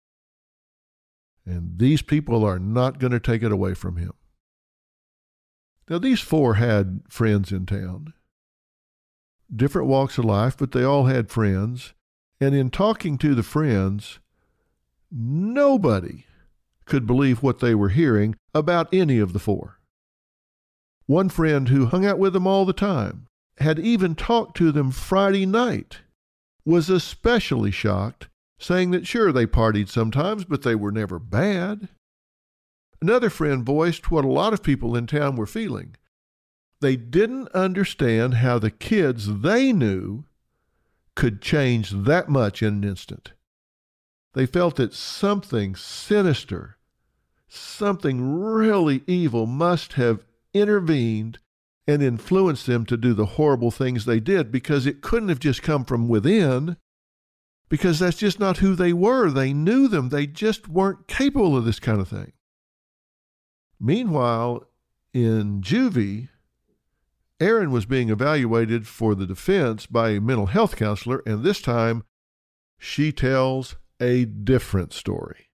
And these people are not going to take it away from him. Now, these four had friends in town. Different walks of life, but they all had friends. And in talking to the friends, nobody could believe what they were hearing about any of the four. One friend who hung out with them all the time, had even talked to them Friday night, was especially shocked, saying that sure, they partied sometimes, but they were never bad. Another friend voiced what a lot of people in town were feeling. They didn't understand how the kids they knew could change that much in an instant. They felt that something sinister, something really evil must have intervened and influenced them to do the horrible things they did, because it couldn't have just come from within, because that's just not who they were. They knew them. They just weren't capable of this kind of thing. Meanwhile, in juvie, Aaron was being evaluated for the defense by a mental health counselor, and this time she tells a different story.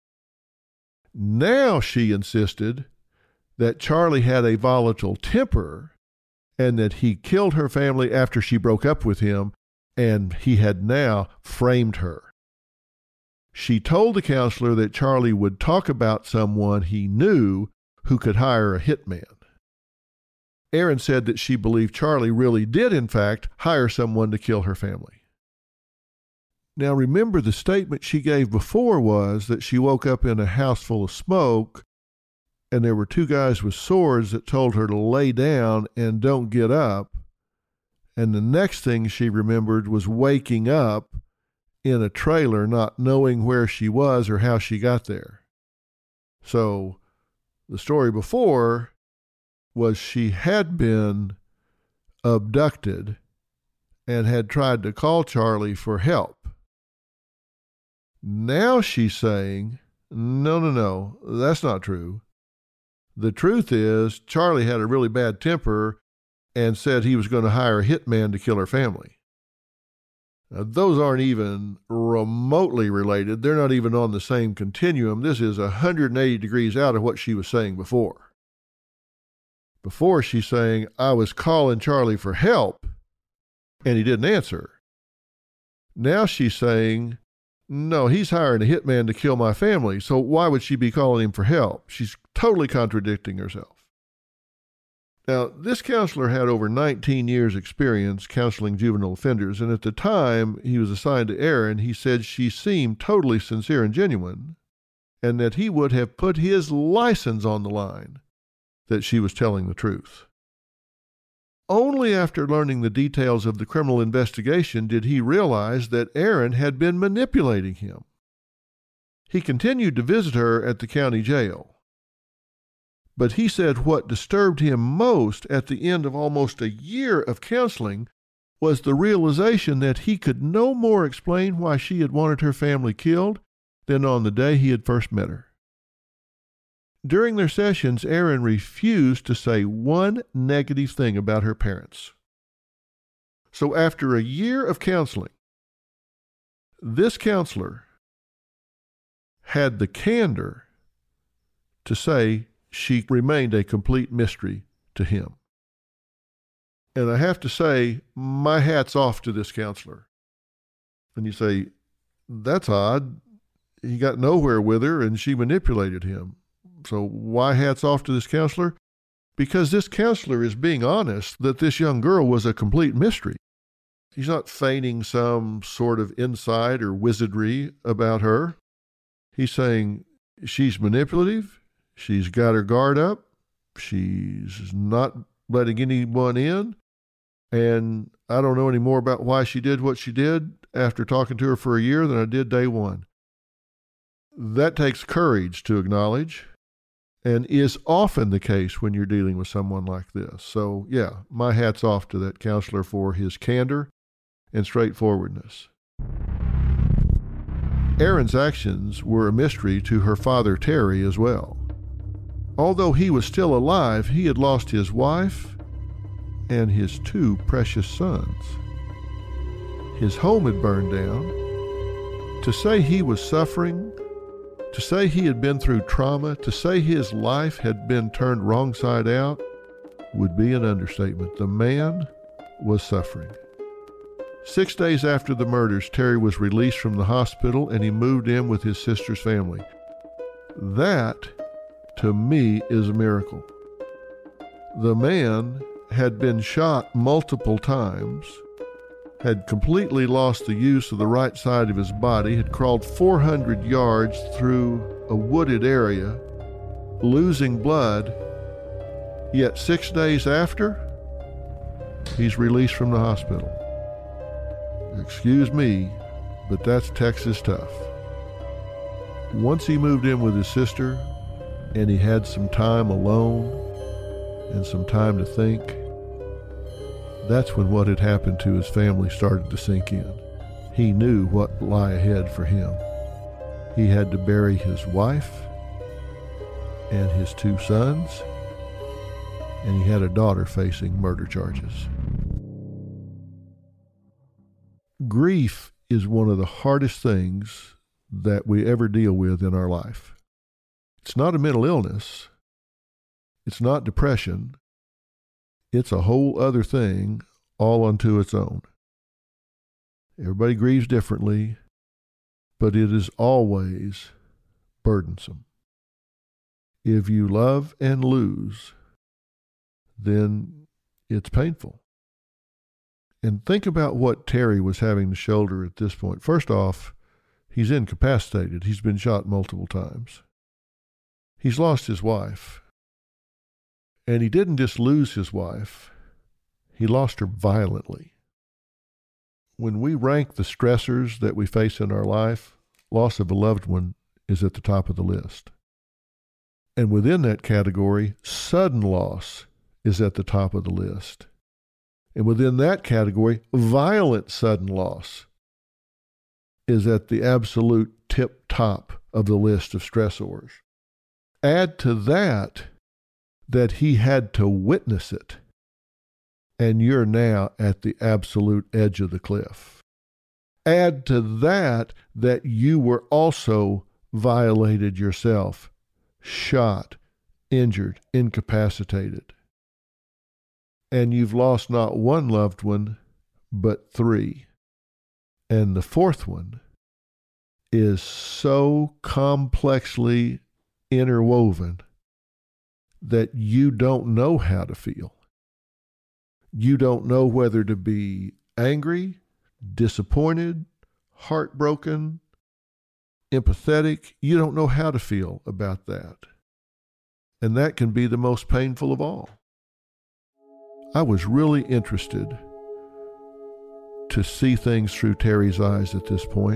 Now she insisted that Charlie had a volatile temper and that he killed her family after she broke up with him, and he had now framed her. She told the counselor that Charlie would talk about someone he knew who could hire a hitman. Aaron said that she believed Charlie really did, in fact, hire someone to kill her family. Now remember, the statement she gave before was that she woke up in a house full of smoke and there were two guys with swords that told her to lay down and don't get up. And the next thing she remembered was waking up in a trailer, not knowing where she was or how she got there. So the story before was she had been abducted and had tried to call Charlie for help. Now she's saying, no, no, no, that's not true. The truth is, Charlie had a really bad temper and said he was going to hire a hitman to kill her family. Now, those aren't even remotely related. They're not even on the same continuum. This is one hundred eighty degrees out of what she was saying before. Before, she's saying, I was calling Charlie for help, and he didn't answer. Now she's saying, no, he's hiring a hitman to kill my family, so why would she be calling him for help? She's totally contradicting herself. Now, this counselor had over nineteen years' experience counseling juvenile offenders, and at the time he was assigned to Aaron, he said she seemed totally sincere and genuine, and that he would have put his license on the line that she was telling the truth. Only after learning the details of the criminal investigation did he realize that Aaron had been manipulating him. He continued to visit her at the county jail. But he said what disturbed him most at the end of almost a year of counseling was the realization that he could no more explain why she had wanted her family killed than on the day he had first met her. During their sessions, Erin refused to say one negative thing about her parents. So after a year of counseling, this counselor had the candor to say she remained a complete mystery to him. And I have to say, my hat's off to this counselor. And you say, that's odd. He got nowhere with her and she manipulated him. So why hats off to this counselor? Because this counselor is being honest that this young girl was a complete mystery. He's not feigning some sort of insight or wizardry about her. He's saying she's manipulative, she's got her guard up, she's not letting anyone in, and I don't know any more about why she did what she did after talking to her for a year than I did day one. That takes courage to acknowledge, and is often the case when you're dealing with someone like this. So, yeah, my hat's off to that counselor for his candor and straightforwardness. Erin's actions were a mystery to her father, Terry, as well. Although he was still alive, he had lost his wife and his two precious sons. His home had burned down. To say he was suffering, to say he had been through trauma, to say his life had been turned wrong side out, would be an understatement. The man was suffering. Six days after the murders, Terry was released from the hospital and he moved in with his sister's family. That, to me, is a miracle. The man had been shot multiple times, had completely lost the use of the right side of his body, had crawled four hundred yards through a wooded area, losing blood, yet six days after, he's released from the hospital. Excuse me, but that's Texas tough. Once he moved in with his sister and he had some time alone and some time to think, that's when what had happened to his family started to sink in. He knew what lay ahead for him. He had to bury his wife and his two sons, and he had a daughter facing murder charges. Grief is one of the hardest things that we ever deal with in our life. It's not a mental illness. It's not depression. It's a whole other thing all unto its own. Everybody grieves differently, but it is always burdensome. If you love and lose, then it's painful. And think about what Terry was having to shoulder at this point. First off, he's incapacitated. He's been shot multiple times. He's lost his wife. And he didn't just lose his wife, he lost her violently. When we rank the stressors that we face in our life, loss of a loved one is at the top of the list. And within that category, sudden loss is at the top of the list. And within that category, violent sudden loss is at the absolute tip top of the list of stressors. Add to that that he had to witness it, and you're now at the absolute edge of the cliff. Add to that that you were also violated yourself, shot, injured, incapacitated. And you've lost not one loved one, but three. And the fourth one is so complexly interwoven that you don't know how to feel. You don't know whether to be angry, disappointed, heartbroken, empathetic. You don't know how to feel about that. And that can be the most painful of all. I was really interested to see things through Terry's eyes at this point,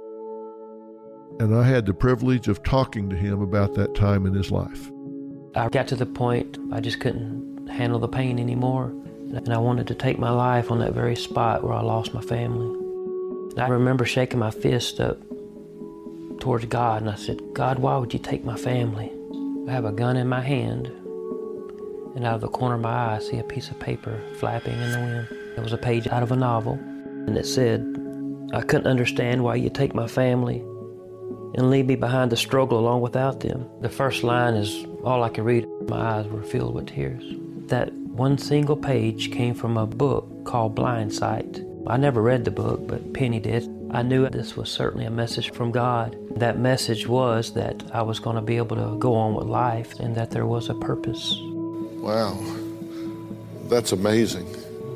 and I had the privilege of talking to him about that time in his life. I got to the point I just couldn't handle the pain anymore, and I wanted to take my life on that very spot where I lost my family. And I remember shaking my fist up towards God, and I said, God, why would you take my family? I have a gun in my hand, and out of the corner of my eye, I see a piece of paper flapping in the wind. It was a page out of a novel, and it said, "I couldn't understand why you take my family and leave me behind to struggle along without them." The first line is all I could read. My eyes were filled with tears. That one single page came from a book called Blind Sight. I never read the book, but Penny did. I knew this was certainly a message from God. That message was that I was going to be able to go on with life and that there was a purpose. Wow, that's amazing.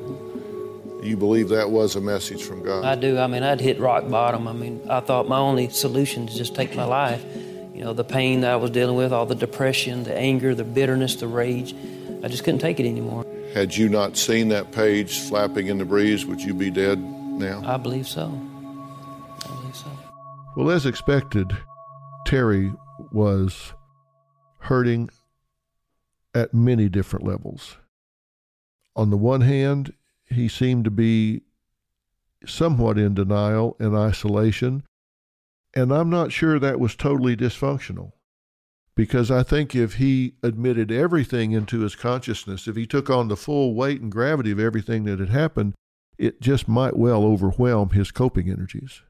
You believe that was a message from God? I do. I mean, I'd hit rock bottom. I mean, I thought my only solution is just take my life. You know, the pain that I was dealing with, all the depression, the anger, the bitterness, the rage, I just couldn't take it anymore. Had you not seen that page flapping in the breeze, would you be dead now? I believe so. I believe so. Well, as expected, Terry was hurting at many different levels. On the one hand, he seemed to be somewhat in denial and isolation, and I'm not sure that was totally dysfunctional, because I think if he admitted everything into his consciousness, if he took on the full weight and gravity of everything that had happened, it just might well overwhelm his coping energies.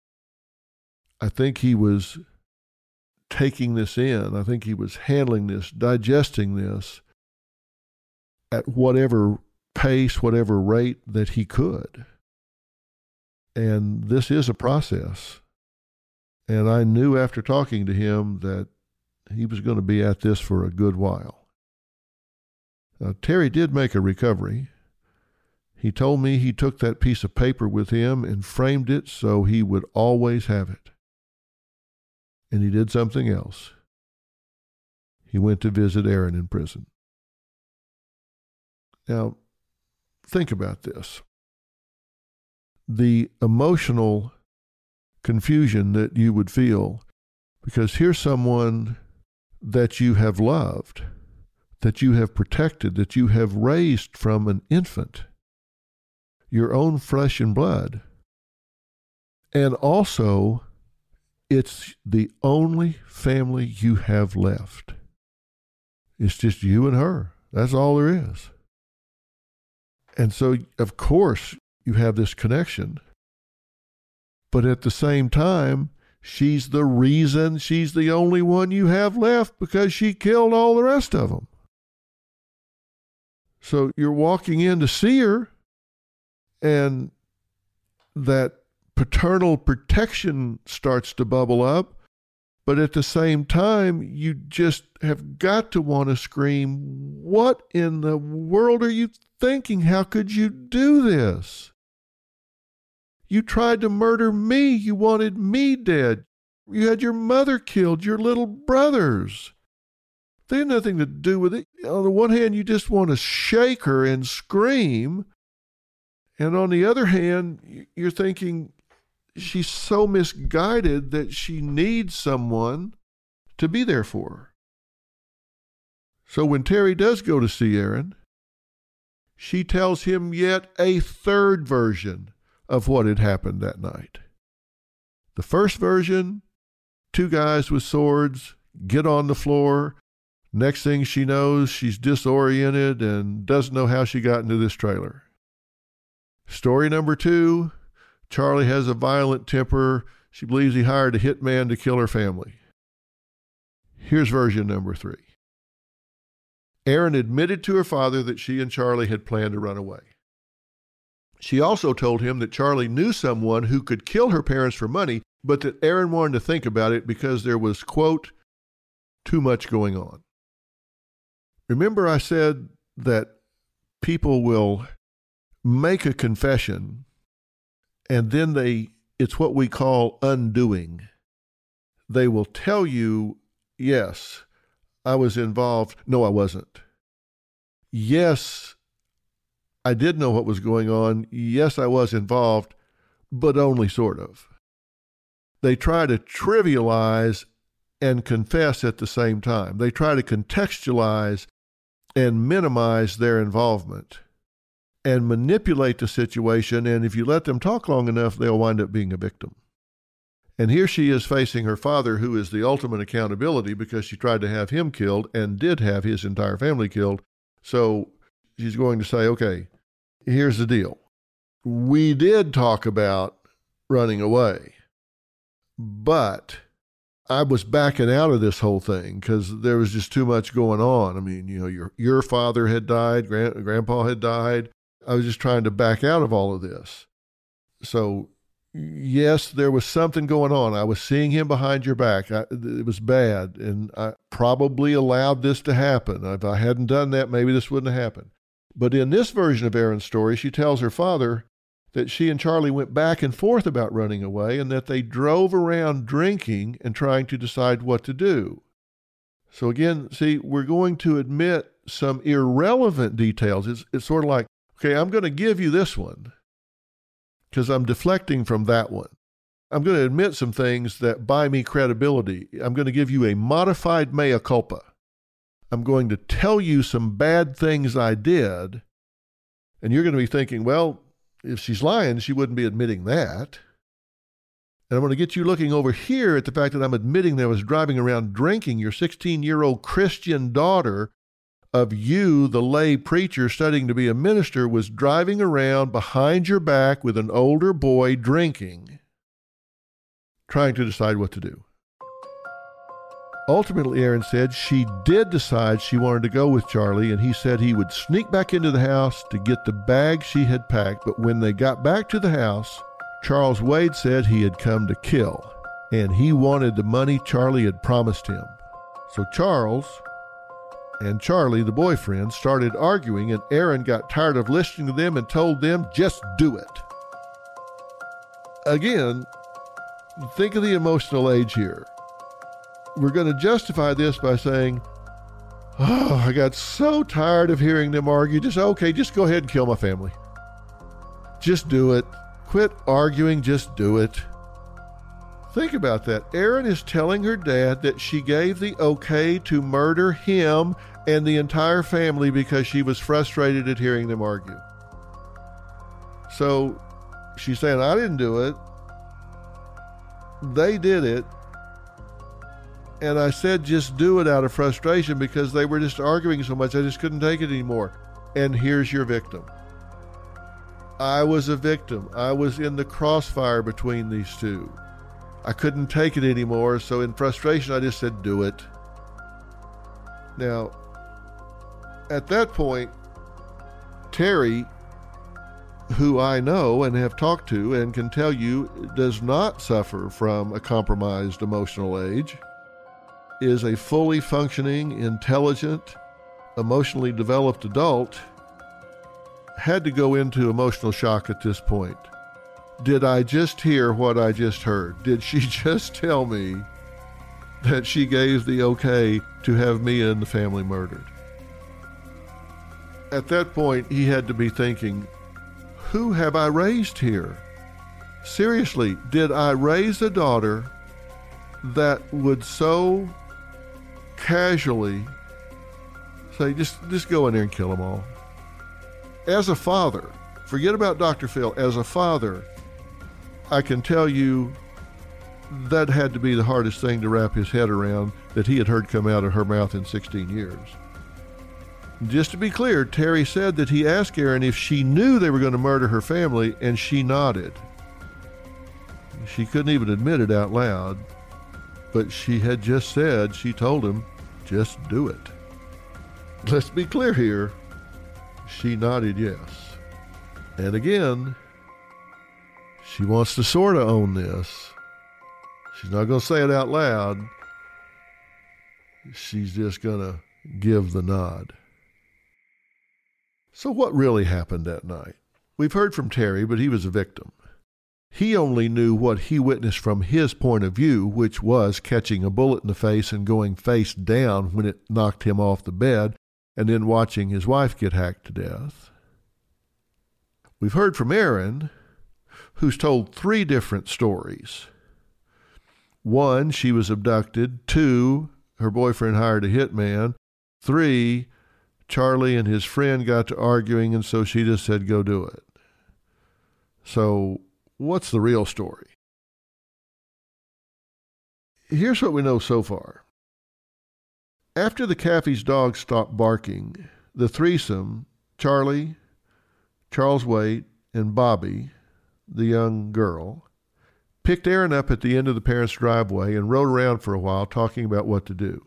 I think he was taking this in. I think he was handling this, digesting this at whatever pace, whatever rate that he could. And this is a process. And I knew after talking to him that he was going to be at this for a good while. Now, Terry did make a recovery. He told me he took that piece of paper with him and framed it so he would always have it. And he did something else. He went to visit Aaron in prison. Now, think about this. The emotional confusion that you would feel, because here's someone that you have loved, that you have protected, that you have raised from an infant, your own flesh and blood. And also, it's the only family you have left. It's just you and her. That's all there is. And so, of course, you have this connection. But at the same time, she's the reason, she's the only one you have left because she killed all the rest of them. So you're walking in to see her, and that paternal protection starts to bubble up, but at the same time, you just have got to want to scream, what in the world are you thinking? How could you do this? You tried to murder me. You wanted me dead. You had your mother killed, your little brothers. They had nothing to do with it. On the one hand, you just want to shake her and scream. And on the other hand, you're thinking she's so misguided that she needs someone to be there for her. So when Terry does go to see Aaron, she tells him yet a third version of what had happened that night. The first version, two guys with swords get on the floor. Next thing she knows, she's disoriented and doesn't know how she got into this trailer. Story number two, Charlie has a violent temper. She believes he hired a hitman to kill her family. Here's version number three. Erin admitted to her father that she and Charlie had planned to run away. She also told him that Charlie knew someone who could kill her parents for money, but that Erin wanted to think about it because there was, quote, too much going on. Remember I said that people will make a confession and then they, it's what we call undoing. They will tell you, yes, I was involved. No, I wasn't. Yes, I did know what was going on. Yes, I was involved, but only sort of. They try to trivialize and confess at the same time. They try to contextualize and minimize their involvement and manipulate the situation, and if you let them talk long enough, they'll wind up being a victim. And here she is facing her father, who is the ultimate accountability because she tried to have him killed and did have his entire family killed. So she's going to say, okay, here's the deal. We did talk about running away, but I was backing out of this whole thing because there was just too much going on. I mean, you know, your your father had died, grand, grandpa had died. I was just trying to back out of all of this. So, yes, there was something going on. I was seeing him behind your back. I, it was bad, and I probably allowed this to happen. If I hadn't done that, maybe this wouldn't have happened. But in this version of Erin's story, she tells her father that she and Charlie went back and forth about running away and that they drove around drinking and trying to decide what to do. So again, see, we're going to admit some irrelevant details. It's, it's sort of like, okay, I'm going to give you this one because I'm deflecting from that one. I'm going to admit some things that buy me credibility. I'm going to give you a modified mea culpa. I'm going to tell you some bad things I did, and you're going to be thinking, well, if she's lying, she wouldn't be admitting that. And I'm going to get you looking over here at the fact that I'm admitting that I was driving around drinking. Your sixteen-year-old Christian daughter of you, the lay preacher studying to be a minister, was driving around behind your back with an older boy drinking, trying to decide what to do. Ultimately, Erin said she did decide she wanted to go with Charlie, and he said he would sneak back into the house to get the bag she had packed. But when they got back to the house, Charles Wade said he had come to kill, and he wanted the money Charlie had promised him. So Charles and Charlie, the boyfriend, started arguing, and Erin got tired of listening to them and told them, just do it. Again, think of the emotional age here. We're going to justify this by saying, oh, I got so tired of hearing them argue. Just, okay, just go ahead and kill my family. Just do it. Quit arguing, just do it. Think about that. Erin is telling her dad that she gave the okay to murder him and the entire family because she was frustrated at hearing them argue. So she's saying, I didn't do it. They did it. And I said, just do it out of frustration because they were just arguing so much. I just couldn't take it anymore. And here's your victim. I was a victim. I was in the crossfire between these two. I couldn't take it anymore. So in frustration, I just said, do it. Now, at that point, Terry, who I know and have talked to and can tell you does not suffer from a compromised emotional age, is a fully functioning, intelligent, emotionally developed adult, had to go into emotional shock at this point. Did I just hear what I just heard? Did she just tell me that she gave the okay to have me and the family murdered? At that point, he had to be thinking, who have I raised here? Seriously, did I raise a daughter that would so casually say, just, just go in there and kill them all? As a father, forget about Doctor Phil, as a father, I can tell you that had to be the hardest thing to wrap his head around that he had heard come out of her mouth in sixteen years. Just to be clear, Terry said that he asked Erin if she knew they were going to murder her family, and she nodded. She couldn't even admit it out loud, but she had just said, she told him, just do it. Let's be clear here. She nodded yes. And again, she wants to sort of own this. She's not going to say it out loud. She's just going to give the nod. So what really happened that night? We've heard from Terry, but he was a victim. He only knew what he witnessed from his point of view, which was catching a bullet in the face and going face down when it knocked him off the bed, and then watching his wife get hacked to death. We've heard from Erin, who's told three different stories. One, she was abducted. Two, her boyfriend hired a hitman. Three, Charlie and his friend got to arguing, and so she just said, go do it. So what's the real story? Here's what we know so far. After the Caffey's dog stopped barking, the threesome, Charlie, Charles Wade, and Bobby, the young girl, picked Aaron up at the end of the parents' driveway and rode around for a while talking about what to do.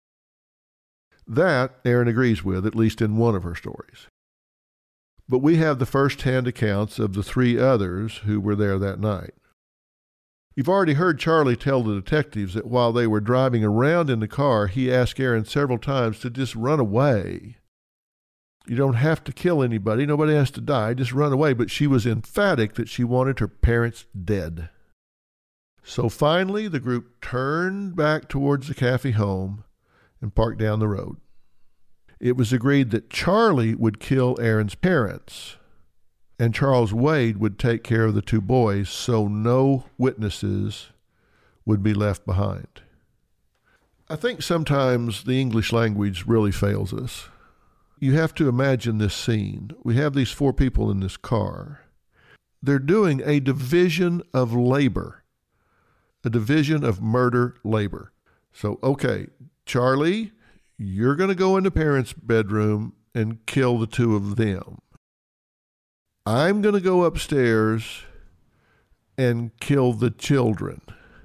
That Aaron agrees with, at least in one of her stories. But we have the first-hand accounts of the three others who were there that night. You've already heard Charlie tell the detectives that while they were driving around in the car, he asked Aaron several times to just run away. You don't have to kill anybody. Nobody has to die. Just run away. But she was emphatic that she wanted her parents dead. So finally, the group turned back towards the Caffey home and parked down the road. It was agreed that Charlie would kill Aaron's parents, and Charles Wade would take care of the two boys so no witnesses would be left behind. I think sometimes the English language really fails us. You have to imagine this scene. We have these four people in this car. They're doing a division of labor, a division of murder labor. So, okay, Charlie, you're going to go into parents' bedroom and kill the two of them. I'm going to go upstairs and kill the children.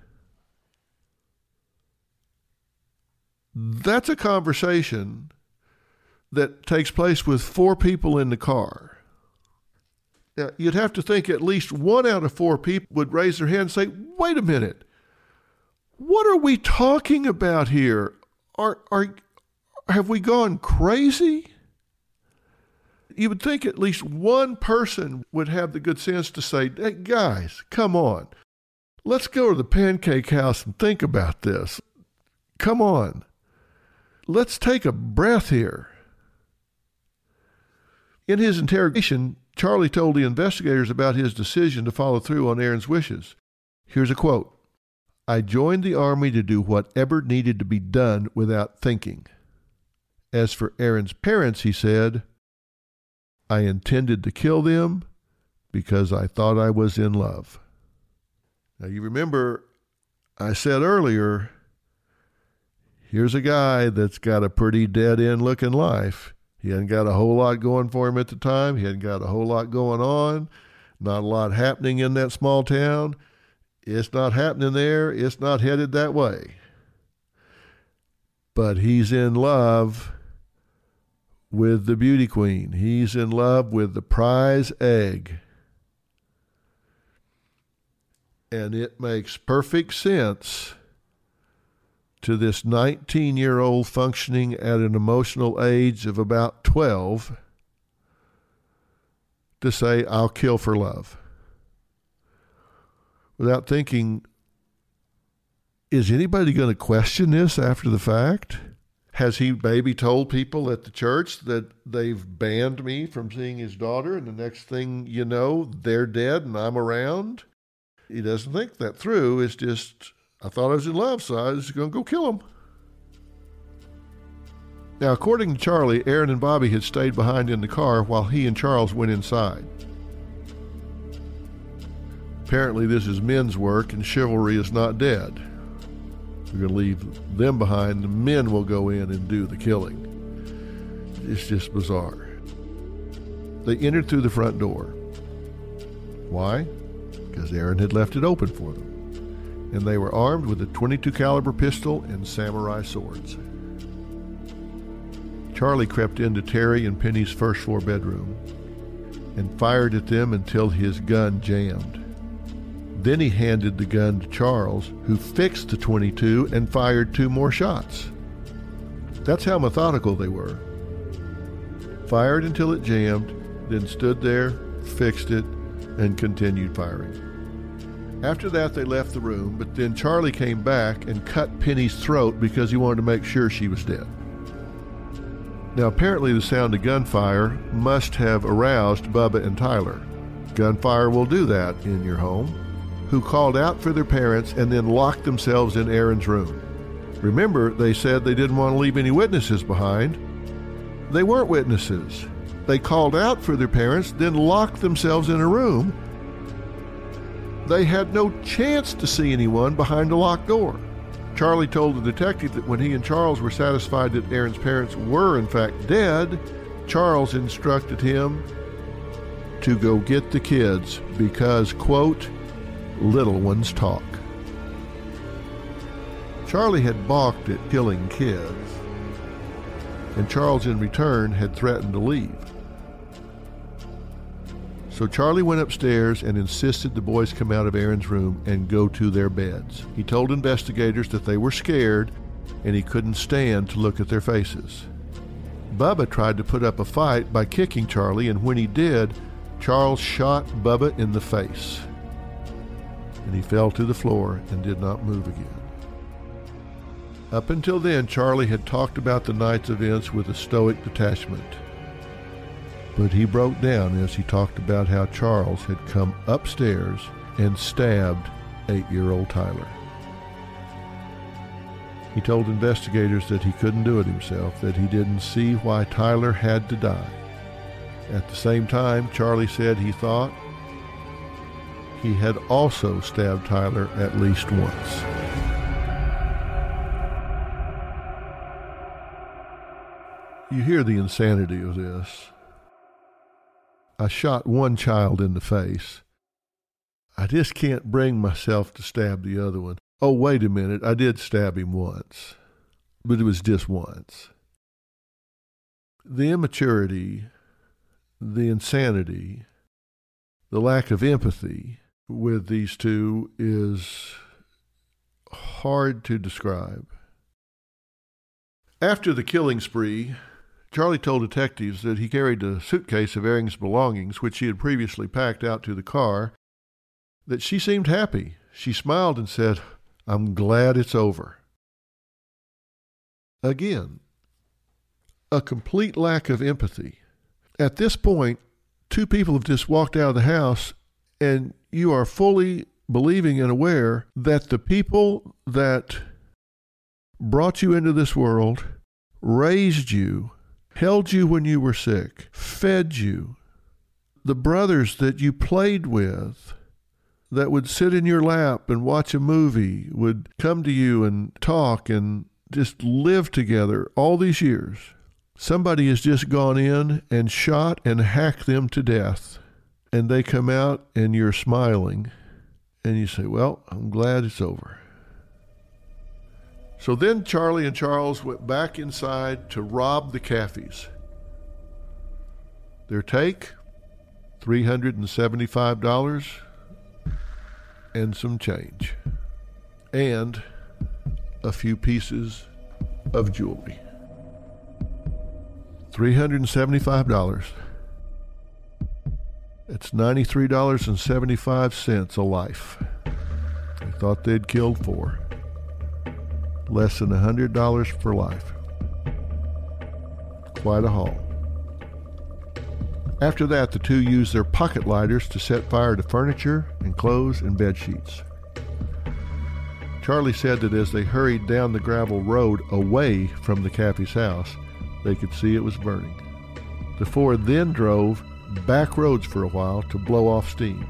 That's a conversation that takes place with four people in the car. Now, you'd have to think at least one out of four people would raise their hand and say, wait a minute, what are we talking about here? Are, are, have we gone crazy? You would think at least one person would have the good sense to say, hey, guys, come on. Let's go to the pancake house and think about this. Come on. Let's take a breath here. In his interrogation, Charlie told the investigators about his decision to follow through on Aaron's wishes. Here's a quote. I joined the Army to do whatever needed to be done without thinking. As for Aaron's parents, he said, I intended to kill them because I thought I was in love. Now, you remember I said earlier, here's a guy that's got a pretty dead-end looking life. He hadn't got a whole lot going for him at the time. He hadn't got a whole lot going on. Not a lot happening in that small town. It's not happening there. It's not headed that way. But he's in love with the beauty queen. He's in love with the prize egg. And it makes perfect sense to this nineteen-year-old functioning at an emotional age of about twelve to say, I'll kill for love. Without thinking, is anybody going to question this after the fact? Has he maybe told people at the church that they've banned me from seeing his daughter, and the next thing you know, they're dead and I'm around? He doesn't think that through. It's just, I thought I was in love, so I was going to go kill him. Now, according to Charlie, Aaron and Bobby had stayed behind in the car while he and Charles went inside. Apparently, this is men's work and chivalry is not dead. We're going to leave them behind. The men will go in and do the killing. It's just bizarre. They entered through the front door. Why? Because Aaron had left it open for them. And they were armed with a twenty-two caliber pistol and samurai swords. Charlie crept into Terry and Penny's first floor bedroom and fired at them until his gun jammed. Then he handed the gun to Charles, who fixed the twenty-two and fired two more shots. That's how methodical they were. Fired until it jammed, then stood there, fixed it, and continued firing. After that, they left the room, but then Charlie came back and cut Penny's throat because he wanted to make sure she was dead. Now, apparently the sound of gunfire must have aroused Bubba and Tyler. Gunfire will do that in your home. Who called out for their parents and then locked themselves in Aaron's room. Remember, they said they didn't want to leave any witnesses behind. They weren't witnesses. They called out for their parents, then locked themselves in a room. They had no chance to see anyone behind a locked door. Charlie told the detective that when he and Charles were satisfied that Aaron's parents were in fact dead, Charles instructed him to go get the kids because, quote, little ones talk. Charlie had balked at killing kids, and Charles in return had threatened to leave. So Charlie went upstairs and insisted the boys come out of Aaron's room and go to their beds. He told investigators that they were scared and he couldn't stand to look at their faces. Bubba tried to put up a fight by kicking Charlie, and when he did, Charles shot Bubba in the face, and he fell to the floor and did not move again. Up until then, Charlie had talked about the night's events with a stoic detachment. But he broke down as he talked about how Charles had come upstairs and stabbed eight-year-old Tyler. He told investigators that he couldn't do it himself, that he didn't see why Tyler had to die. At the same time, Charlie said he thought he had also stabbed Tyler at least once. You hear the insanity of this. I shot one child in the face. I just can't bring myself to stab the other one. Oh, wait a minute, I did stab him once, but it was just once. The immaturity, the insanity, the lack of empathy with these two is hard to describe. After the killing spree, Charlie told detectives that he carried a suitcase of Aaron's belongings, which he had previously packed out to the car, that she seemed happy. She smiled and said, "I'm glad it's over." Again, a complete lack of empathy. At this point, two people have just walked out of the house, and you are fully believing and aware that the people that brought you into this world, raised you, held you when you were sick, fed you, the brothers that you played with, that would sit in your lap and watch a movie, would come to you and talk and just live together all these years. Somebody has just gone in and shot and hacked them to death, and they come out and you're smiling, and you say, well, I'm glad it's over. So then Charlie and Charles went back inside to rob the Caffeys. Their take, three hundred seventy-five dollars and some change, and a few pieces of jewelry. three hundred seventy-five dollars. It's ninety-three dollars and seventy-five cents a life. They thought they'd killed four. Less than one hundred dollars for life. Quite a haul. After that, the two used their pocket lighters to set fire to furniture and clothes and bed sheets. Charlie said that as they hurried down the gravel road away from the Caffey's house, they could see it was burning. The four then drove back roads for a while to blow off steam.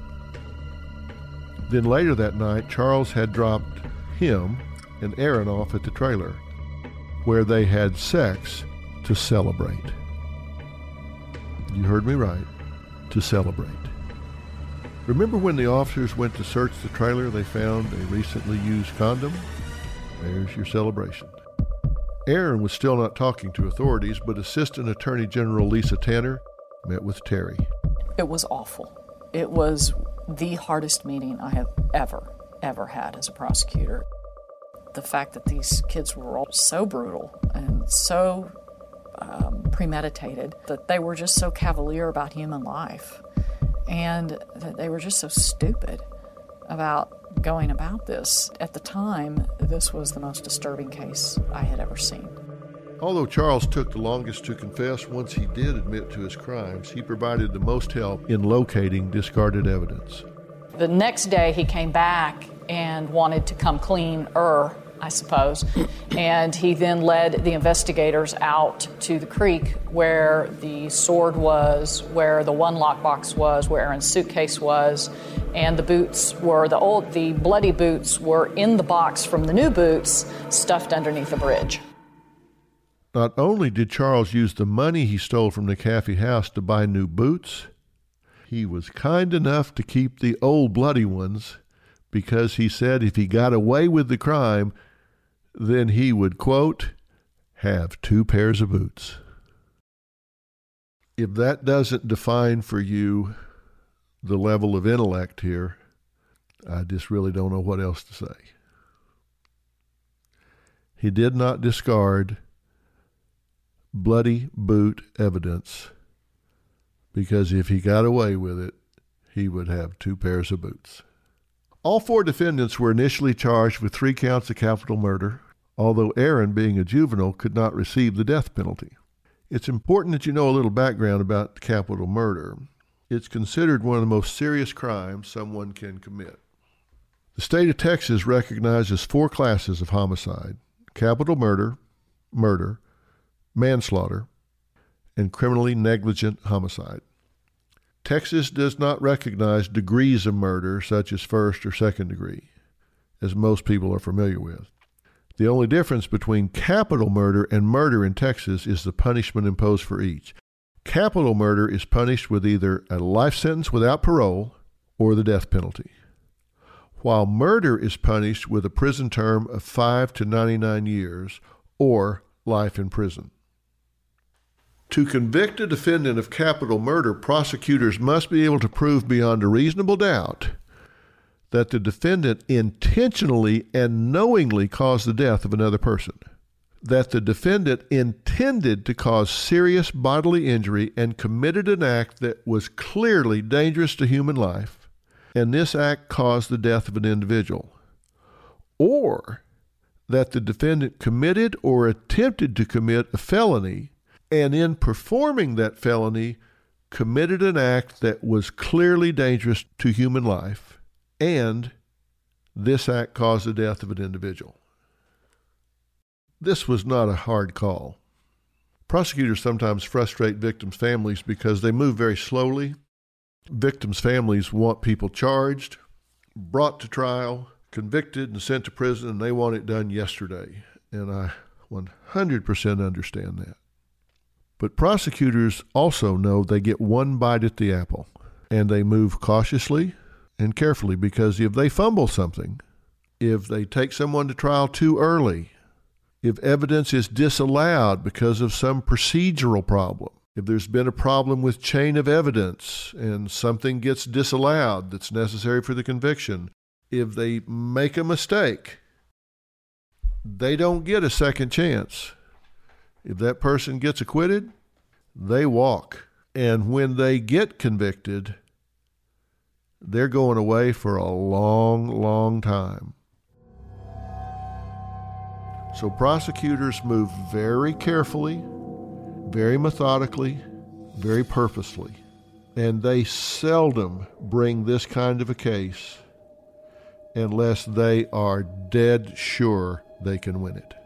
Then later that night, Charles had dropped him and Aaron off at the trailer, where they had sex to celebrate. You heard me right, to celebrate. Remember when the officers went to search the trailer, they found a recently used condom? There's your celebration. Aaron was still not talking to authorities, but Assistant Attorney General Lisa Tanner met with Terry. It was awful. It was the hardest meeting I have ever, ever had as a prosecutor. The fact that these kids were all so brutal and so um, premeditated, that they were just so cavalier about human life, and that they were just so stupid about going about this. At the time, this was the most disturbing case I had ever seen. Although Charles took the longest to confess, once he did admit to his crimes, he provided the most help in locating discarded evidence. The next day, he came back and wanted to come clean-er, I suppose, and he then led the investigators out to the creek where the sword was, where the one lockbox was, where Aaron's suitcase was, And the boots were, the old, the bloody boots were in the box from the new boots, stuffed underneath the bridge. Not only did Charles use the money he stole from the Caffey house to buy new boots, he was kind enough to keep the old bloody ones because he said if he got away with the crime, then he would, quote, have two pairs of boots. If that doesn't define for you the level of intellect here, I just really don't know what else to say. He did not discard bloody boot evidence because if he got away with it, he would have two pairs of boots. All four defendants were initially charged with three counts of capital murder, although Aaron, being a juvenile, could not receive the death penalty. It's important that you know a little background about capital murder. It's considered one of the most serious crimes someone can commit. The state of Texas recognizes four classes of homicide: capital murder, murder, manslaughter, and criminally negligent homicide. Texas does not recognize degrees of murder such as first or second degree, as most people are familiar with. The only difference between capital murder and murder in Texas is the punishment imposed for each. Capital murder is punished with either a life sentence without parole or the death penalty, while murder is punished with a prison term of five to ninety-nine years or life in prison. To convict a defendant of capital murder, prosecutors must be able to prove beyond a reasonable doubt that the defendant intentionally and knowingly caused the death of another person, that the defendant intended to cause serious bodily injury and committed an act that was clearly dangerous to human life, and this act caused the death of an individual, or that the defendant committed or attempted to commit a felony and in performing that felony committed an act that was clearly dangerous to human life, and this act caused the death of an individual. This was not a hard call. Prosecutors sometimes frustrate victims' families because they move very slowly. Victims' families want people charged, brought to trial, convicted, and sent to prison, and they want it done yesterday. And I one hundred percent understand that. But prosecutors also know they get one bite at the apple, and they move cautiously and carefully because if they fumble something, if they take someone to trial too early, if evidence is disallowed because of some procedural problem, if there's been a problem with chain of evidence and something gets disallowed that's necessary for the conviction, if they make a mistake, they don't get a second chance. If that person gets acquitted, they walk. And when they get convicted, they're going away for a long, long time. So prosecutors move very carefully, very methodically, very purposefully. And they seldom bring this kind of a case unless they are dead sure they can win it.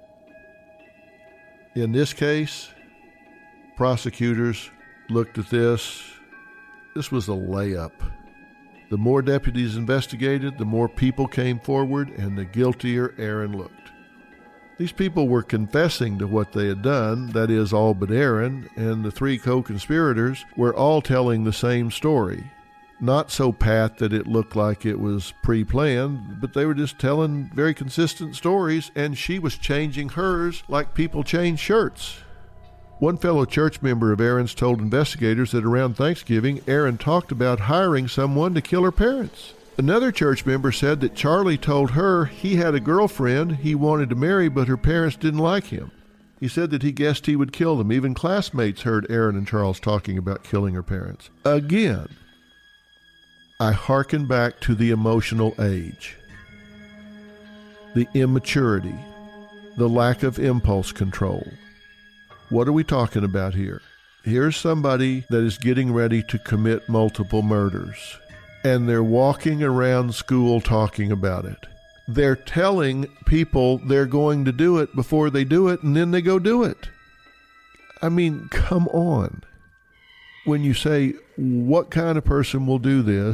In this case, prosecutors looked at this. This was a layup. The more deputies investigated, the more people came forward, and the guiltier Aaron looked. These people were confessing to what they had done, that is, all but Aaron, and the three co-conspirators were all telling the same story. Not so pat that it looked like it was pre-planned, but they were just telling very consistent stories, and she was changing hers like people change shirts. One fellow church member of Aaron's told investigators that around Thanksgiving, Aaron talked about hiring someone to kill her parents. Another church member said that Charlie told her he had a girlfriend he wanted to marry, but her parents didn't like him. He said that he guessed he would kill them. Even classmates heard Aaron and Charles talking about killing her parents. Again, I hearken back to the emotional age, the immaturity, the lack of impulse control. What are we talking about here? Here's somebody that is getting ready to commit multiple murders, and they're walking around school talking about it. They're telling people they're going to do it before they do it, and then they go do it. I mean, come on. When you say, what kind of person will do this?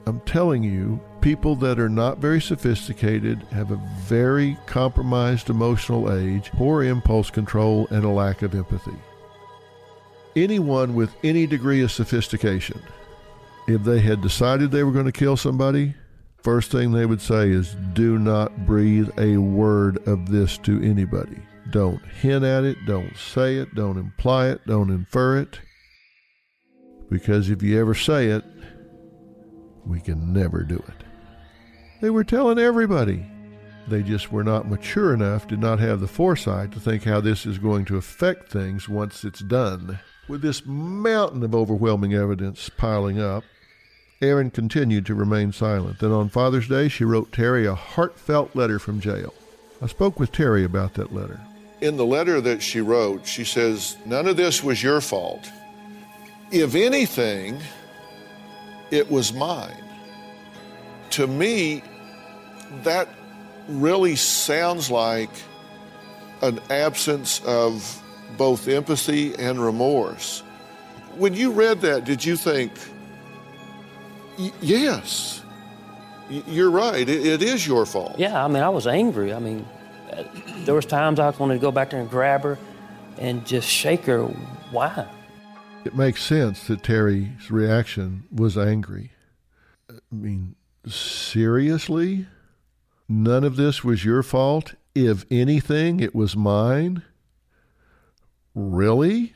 I'm telling you, people that are not very sophisticated have a very compromised emotional age, poor impulse control, and a lack of empathy. Anyone with any degree of sophistication, if they had decided they were going to kill somebody, first thing they would say is, do not breathe a word of this to anybody. Don't hint at it, don't say it, don't imply it, don't infer it. Because if you ever say it, we can never do it. They were telling everybody. They just were not mature enough, did not have the foresight to think how this is going to affect things once it's done. With this mountain of overwhelming evidence piling up, Erin continued to remain silent. Then on Father's Day, she wrote Terry a heartfelt letter from jail. I spoke with Terry about that letter. In the letter that she wrote, she says, none of this was your fault. If anything, it was mine. To me, that really sounds like an absence of both empathy and remorse. When you read that, did you think, y- yes, y- you're right, it, it is your fault? Yeah, I mean, I was angry. I mean, uh, there was times I wanted to go back there and grab her and just shake her. Why? It makes sense that Terry's reaction was angry. I mean, seriously? None of this was your fault? If anything, it was mine? Really?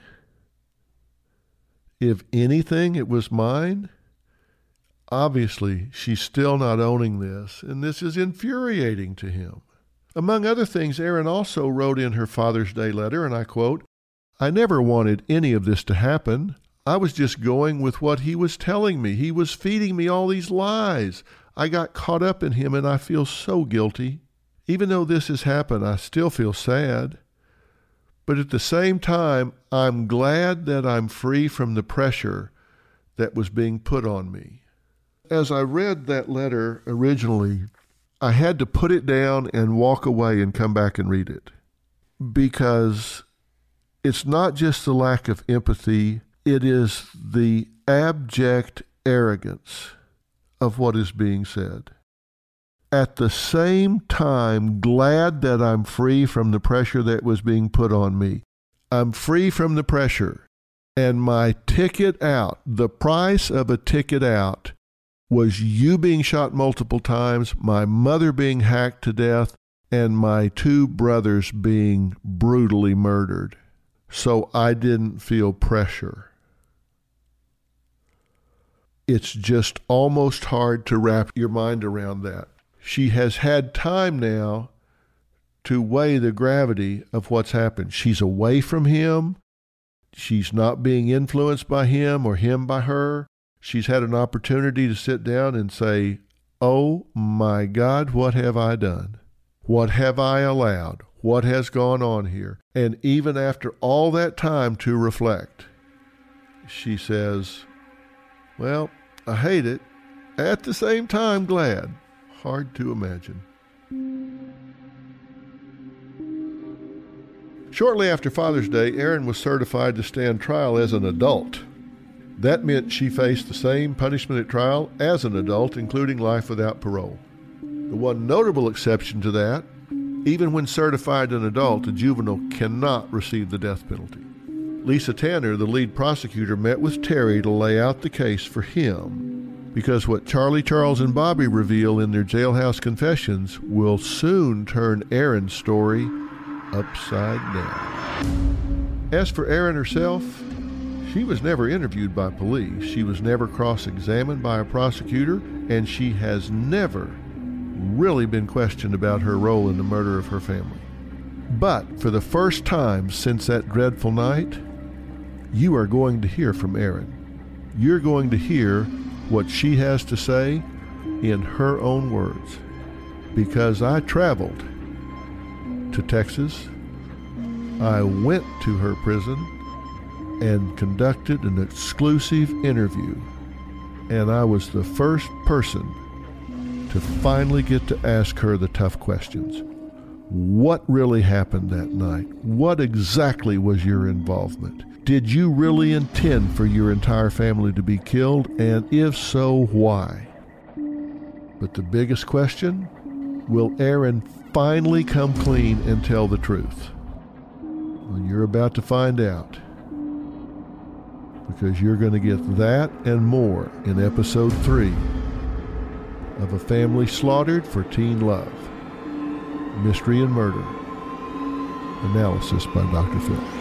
If anything, it was mine? Obviously, she's still not owning this, and this is infuriating to him. Among other things, Erin also wrote in her Father's Day letter, and I quote, I never wanted any of this to happen. I was just going with what he was telling me. He was feeding me all these lies. I got caught up in him, and I feel so guilty. Even though this has happened, I still feel sad. But at the same time, I'm glad that I'm free from the pressure that was being put on me. As I read that letter originally, I had to put it down and walk away and come back and read it. Because it's not just the lack of empathy, it is the abject arrogance of what is being said. At the same time, glad that I'm free from the pressure that was being put on me. I'm free from the pressure. And my ticket out, the price of a ticket out, was you being shot multiple times, my mother being hacked to death, and my two brothers being brutally murdered. So I didn't feel pressure. It's just almost hard to wrap your mind around that. She has had time now to weigh the gravity of what's happened. She's away from him. She's not being influenced by him or him by her. She's had an opportunity to sit down and say, oh my God, what have I done? What have I allowed? What has gone on here? And even after all that time to reflect, she says, well, I hate it. At the same time, glad. Hard to imagine. Shortly after Father's Day, Erin was certified to stand trial as an adult. That meant she faced the same punishment at trial as an adult, including life without parole. The one notable exception to that, even when certified an adult, a juvenile cannot receive the death penalty. Lisa Tanner, the lead prosecutor, met with Terry to lay out the case for him, because what Charlie, Charles, and Bobby reveal in their jailhouse confessions will soon turn Erin's story upside down. As for Erin herself, she was never interviewed by police. She was never cross-examined by a prosecutor, and she has never really been questioned about her role in the murder of her family. But for the first time since that dreadful night, you are going to hear from Erin. You're going to hear what she has to say in her own words. Because I traveled to Texas, I went to her prison and conducted an exclusive interview, and I was the first person to finally get to ask her the tough questions. What really happened that night? What exactly was your involvement? Did you really intend for your entire family to be killed? And if so, why? But the biggest question, will Aaron finally come clean and tell the truth? Well, you're about to find out, because you're going to get that and more in episode three of A Family Slaughtered for Teen Love, Mystery and Murder, analysis by Doctor Phil.